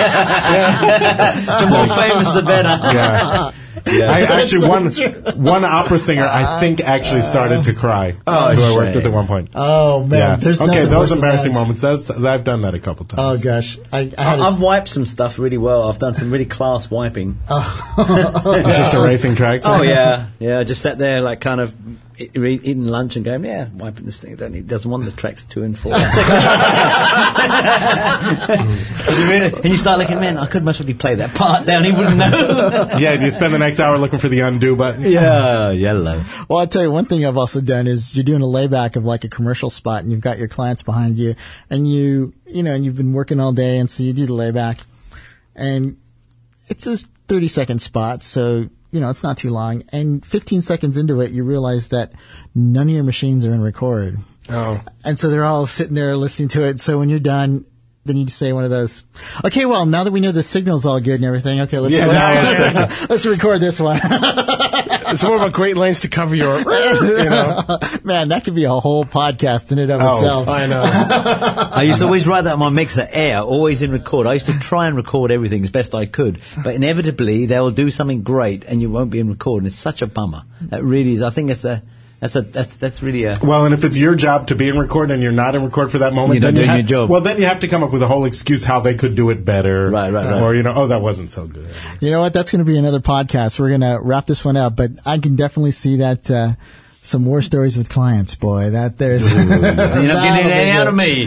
The more famous, the better. Yeah. I actually one one opera singer I think actually started to cry. Oh, who I worked shame. with at one point. oh man, yeah. there's okay, nothing those worse than embarrassing that. moments. That's I've done that a couple Oh times. gosh, I, I I, had a, I've wiped some stuff really well. I've done some really class wiping. Just erasing tracks. Oh yeah, yeah. I just sat there like kind of e- re- eating lunch and going, yeah, wiping this thing. Don't need, doesn't want the tracks two and four. and you really- and you start looking, man, I could most probably play that part down. He wouldn't know. Yeah, you spend the next hour looking for the undo button. yeah, yellow. Well, I'll tell you one thing I've also done is you're doing a layback of like a commercial spot and you've got your clients behind you and you, you know, and you've been working all day and so you do the layback and it's a thirty second spot. So, you know, it's not too long. And fifteen seconds into it, you realize that none of your machines are in record. Oh. And so they're all sitting there listening to it. So when you're done, then you say one of those, okay, well, now that we know the signal's all good and everything, okay, let's, Yeah, go, now it's let's record this one. It's more about Great Lanes to cover your, you know. Man, that could be a whole podcast in and of Oh, itself. I know. I used to always write that on my mixer, air, always in record. I used to try and record everything as best I could, but inevitably they'll do something great and you won't be in record, and it's such a bummer. That really is. I think it's a that's a that's that's really a. Well, and if it's your job to be in record and you're not in record for that moment, You're then not you doing ha- your job. Well, then you have to come up with a whole excuse how they could do it better, Right, right, right. Or you know, oh, that wasn't so good. You know what? That's going to be another podcast. We're going to wrap this one up, but I can definitely see that uh, some war stories with clients, boy. That there's You're not getting any out of me.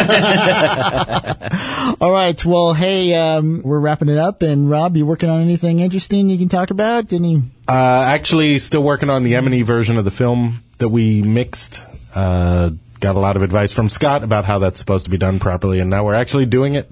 All right. Well, hey, um, we're wrapping it up. And Rob, you working on anything interesting you can talk about? Any? Uh, actually, still working on the M and E version of the film that we mixed. Uh, got a lot of advice from Scott about how that's supposed to be done properly, and now we're actually doing it.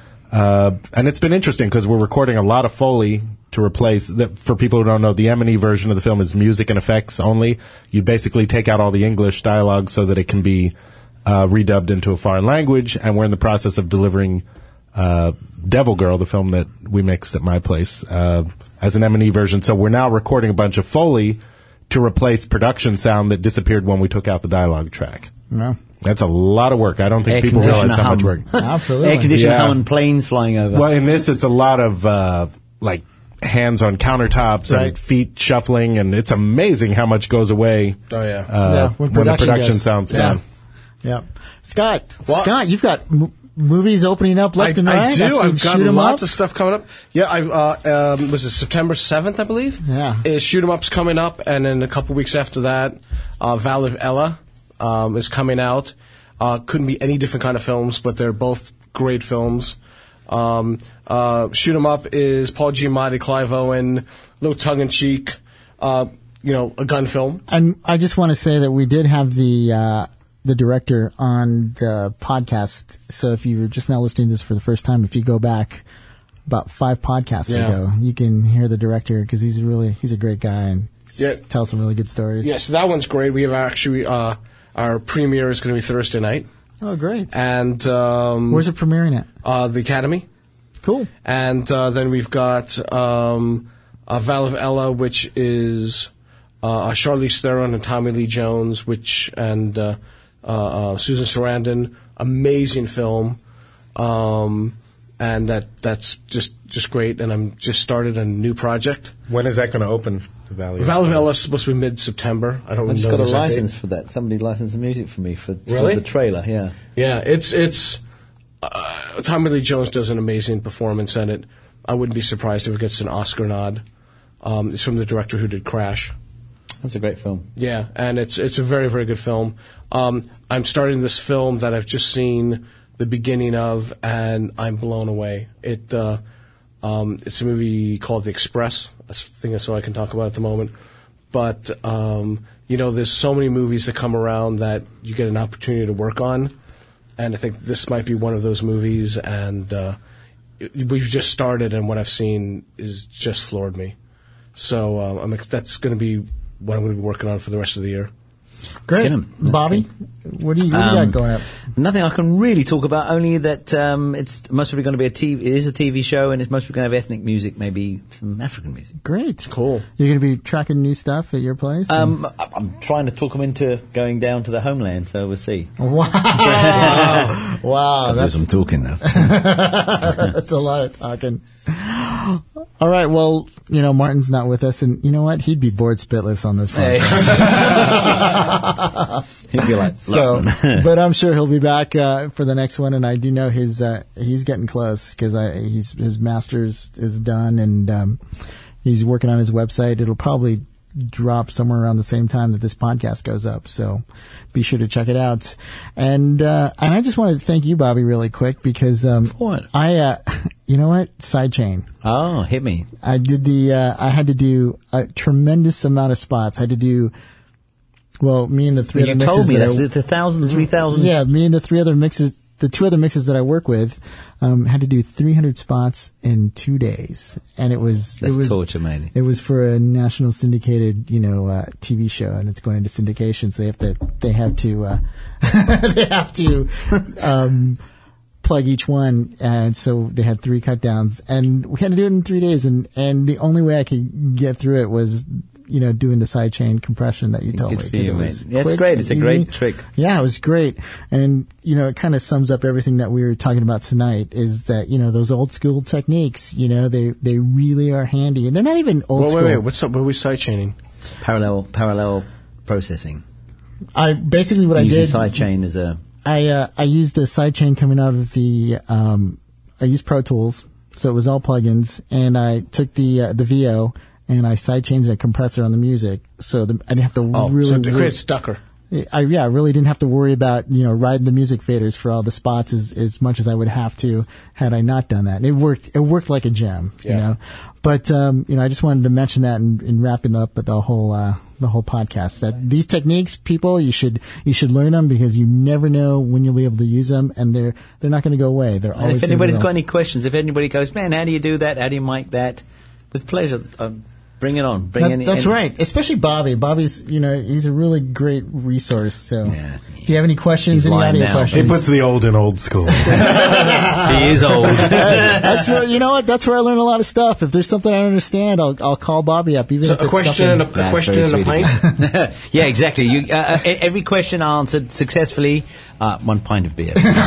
Uh, and it's been interesting because we're recording a lot of Foley to replace that. For people who don't know, the M and E version of the film is music and effects only. You basically take out all the English dialogue so that it can be uh, redubbed into a foreign language, and we're in the process of delivering uh, Devil Girl, the film that we mixed at my place, uh, as an M and E version. So we're now recording a bunch of Foley to replace production sound that disappeared when we took out the dialogue track. No. That's a lot of work. I don't think Air people realize conditioner how much hum. work. Absolutely. Air conditioner Yeah. hum and planes flying over. Well, in this, it's a lot of uh, like hands on countertops Right. and feet shuffling, and it's amazing how much goes away. Oh, yeah. uh, Yeah, when, when the production production goes. sound's Yeah. gone. Yeah. Scott, Well- Scott, you've got m- movies opening up left I, and right. I do. Actually, I've got shoot 'em lots up. of stuff coming up. Yeah, I uh, um, was it September seventh, I believe. Yeah. Is Shoot 'em Up's coming up, and then a couple weeks after that, uh, Val of Ella um, is coming out. Uh, couldn't be any different kind of films, but they're both great films. Um, uh, Shoot 'em Up is Paul Giamatti, Clive Owen, a little tongue in cheek. Uh, you know, a gun film. And I just want to say that we did have the uh, the director on the podcast. So if you're just now listening to this for the first time, if you go back about five podcasts Yeah. ago, you can hear the director because he's really he's a great guy and Yeah. tells some really good stories. Yeah, so that one's great. We have actually uh, our premiere is going to be Thursday night, Oh, great. and um, Where's it premiering at? uh, the Academy. Cool. And uh, then we've got um, uh, Val of Ella, which is uh, Charlize Theron and Tommy Lee Jones, which and uh, uh, uh, Susan Sarandon. Amazing film, um, and that that's just just great. And I'm just started a new project. When is that going to open? The Valley. of Val of Ella is supposed to be mid September. I don't I just know got the a exact license date. for that. Somebody licensed the music for me for, Really? for the trailer. Yeah. Yeah, it's it's uh, Tommy Lee Jones does an amazing performance in it. I wouldn't be surprised if it gets an Oscar nod. Um, it's from the director who did Crash. That's a great film. Yeah, and it's it's a very very good film. Um, I'm starting this film that I've just seen the beginning of, and I'm blown away. It uh, um, it's a movie called The Express. That's the thing that's all I can talk about at the moment. But um, you know, there's so many movies that come around that you get an opportunity to work on, and I think this might be one of those movies. And uh, it, we've just started, and what I've seen is just floored me. So um, I'm ex- that's going to be what I'm going to be working on for the rest of the year. Great. Get 'em. Bobby, what do you, what do you Um, got going up? Nothing I can really talk about. Only that um, it's most probably going to be a T V. It is a T V show, and it's mostly going to have ethnic music, maybe some African music. Great. Cool. You're going to be tracking new stuff at your place? Um, I- I'm trying to talk them into going down to the homeland, so we'll see. Wow. Wow. That's, talking now. that's a lot of talking. All right. Well, you know, Martin's not with us, and you know what? He'd be bored spitless on this podcast. He'd be like, So, but I'm sure he'll be back uh, for the next one, and I do know his uh, he's getting close because he's his master's is done, and um, he's working on his website. It'll probably drop somewhere around the same time that this podcast goes up, so be sure to check it out. And uh, and I just wanted to thank you, Bobby, really quick because um, What? I uh, you know what Sidechain. oh, hit me. I did the. Uh, I had to do a tremendous amount of spots. I had to do. Well, me and the three You other told mixers me that that's I- the thousand, three thousand. yeah, me and the three other mixers the two other mixers that I work with um, had to do three hundred spots in two days, and it was That's it was, torture, man. It was for a national syndicated, you know, uh, T V show, and it's going into syndication, so they have to they have to uh, they have to um, plug each one, and so they had three cut downs, and we had to do it in three days, and and the only way I could get through it was, you know, doing the sidechain compression that you told Good me. for you, it mate. was Yeah, it's quick, great. It's a easy. great trick. Yeah, it was great. And, you know, it kind of sums up everything that we were talking about tonight is that, you know, those old school techniques, you know, they, they really are handy. And they're not even old Well, school. wait, wait. What's up? What are we sidechaining? Parallel parallel processing. I basically what I Using did, sidechain as a I, uh, I used a sidechain coming out of the, um, I used Pro Tools. So it was all plugins. And I took the, uh, the V O and I sidechained a compressor on the music. So the, I didn't have to Oh, really. so it worry- creates Ducker. I, yeah, I really didn't have to worry about, you know, riding the music faders for all the spots as, as much as I would have to had I not done that. And it worked, it worked like a gem, you Yeah. know. But, um, you know, I just wanted to mention that in, in wrapping up the whole, uh, the whole podcast, that these techniques, people, you should, you should learn them because you never know when you'll be able to use them, and they're, they're not going to go away. They're And always if gonna anybody's be got around. any questions, if anybody goes, man, how do you do that? How do you make that? With pleasure. Um, bring it on. Bring That- any, that's any- right. Especially Bobby. Bobby's, you know, he's a really great resource. So Yeah. if you have any questions, He's any lying audio now. questions. He puts the old in old school. He is old. That's where, you know what? That's where I learn a lot of stuff. If there's something I don't understand, I'll I'll call Bobby up. Even So if a it's question and a, something- a That's question very and a sweet of pint. yeah, exactly. You, uh, e- every question answered successfully. Uh, one pint of beer.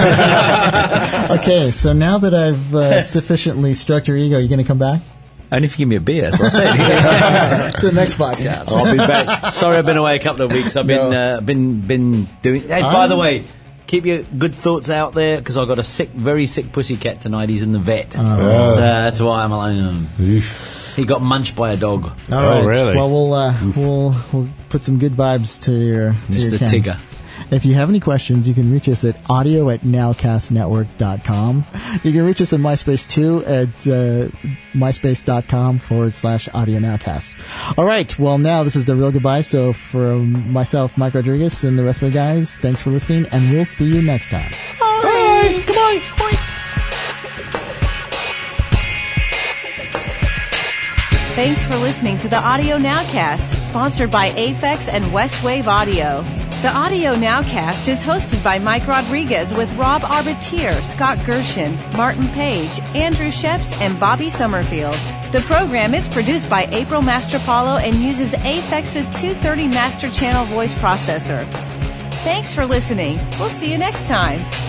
Okay, so now that I've uh, sufficiently stroked your ego, you going to come back Only if you give me a beer. That's what I said. to the next podcast? I'll be back. Sorry, I've been away a couple of weeks. I've been No. uh, been been doing. Hey, by I'm- the way, keep your good thoughts out there because I've got a sick, very sick pussycat tonight. He's in the vet, Oh. so that's why I'm alone. He got munched by a dog, All Oh, right. really? Well, we'll uh, we'll we'll put some good vibes to your to Mister your Ken. Tigger. If you have any questions, you can reach us at audio at nowcastnetwork dot com. You can reach us at MySpace too at uh, myspace.com forward slash audio nowcast. All right. Well, now this is the real goodbye. So for myself, Mike Rodriguez, and the rest of the guys, thanks for listening, and we'll see you next time. Bye. Goodbye. Bye. Thanks for listening to the Audio Nowcast, sponsored by Aphex and Westwave Audio. The Audio Nowcast is hosted by Mike Rodriguez with Rob Arbitier, Scott Gershon, Martin Page, Andrew Sheps, and Bobby Summerfield. The program is produced by April Mastropalo and uses Aphex's two thirty Master Channel voice processor. Thanks for listening. We'll see you next time.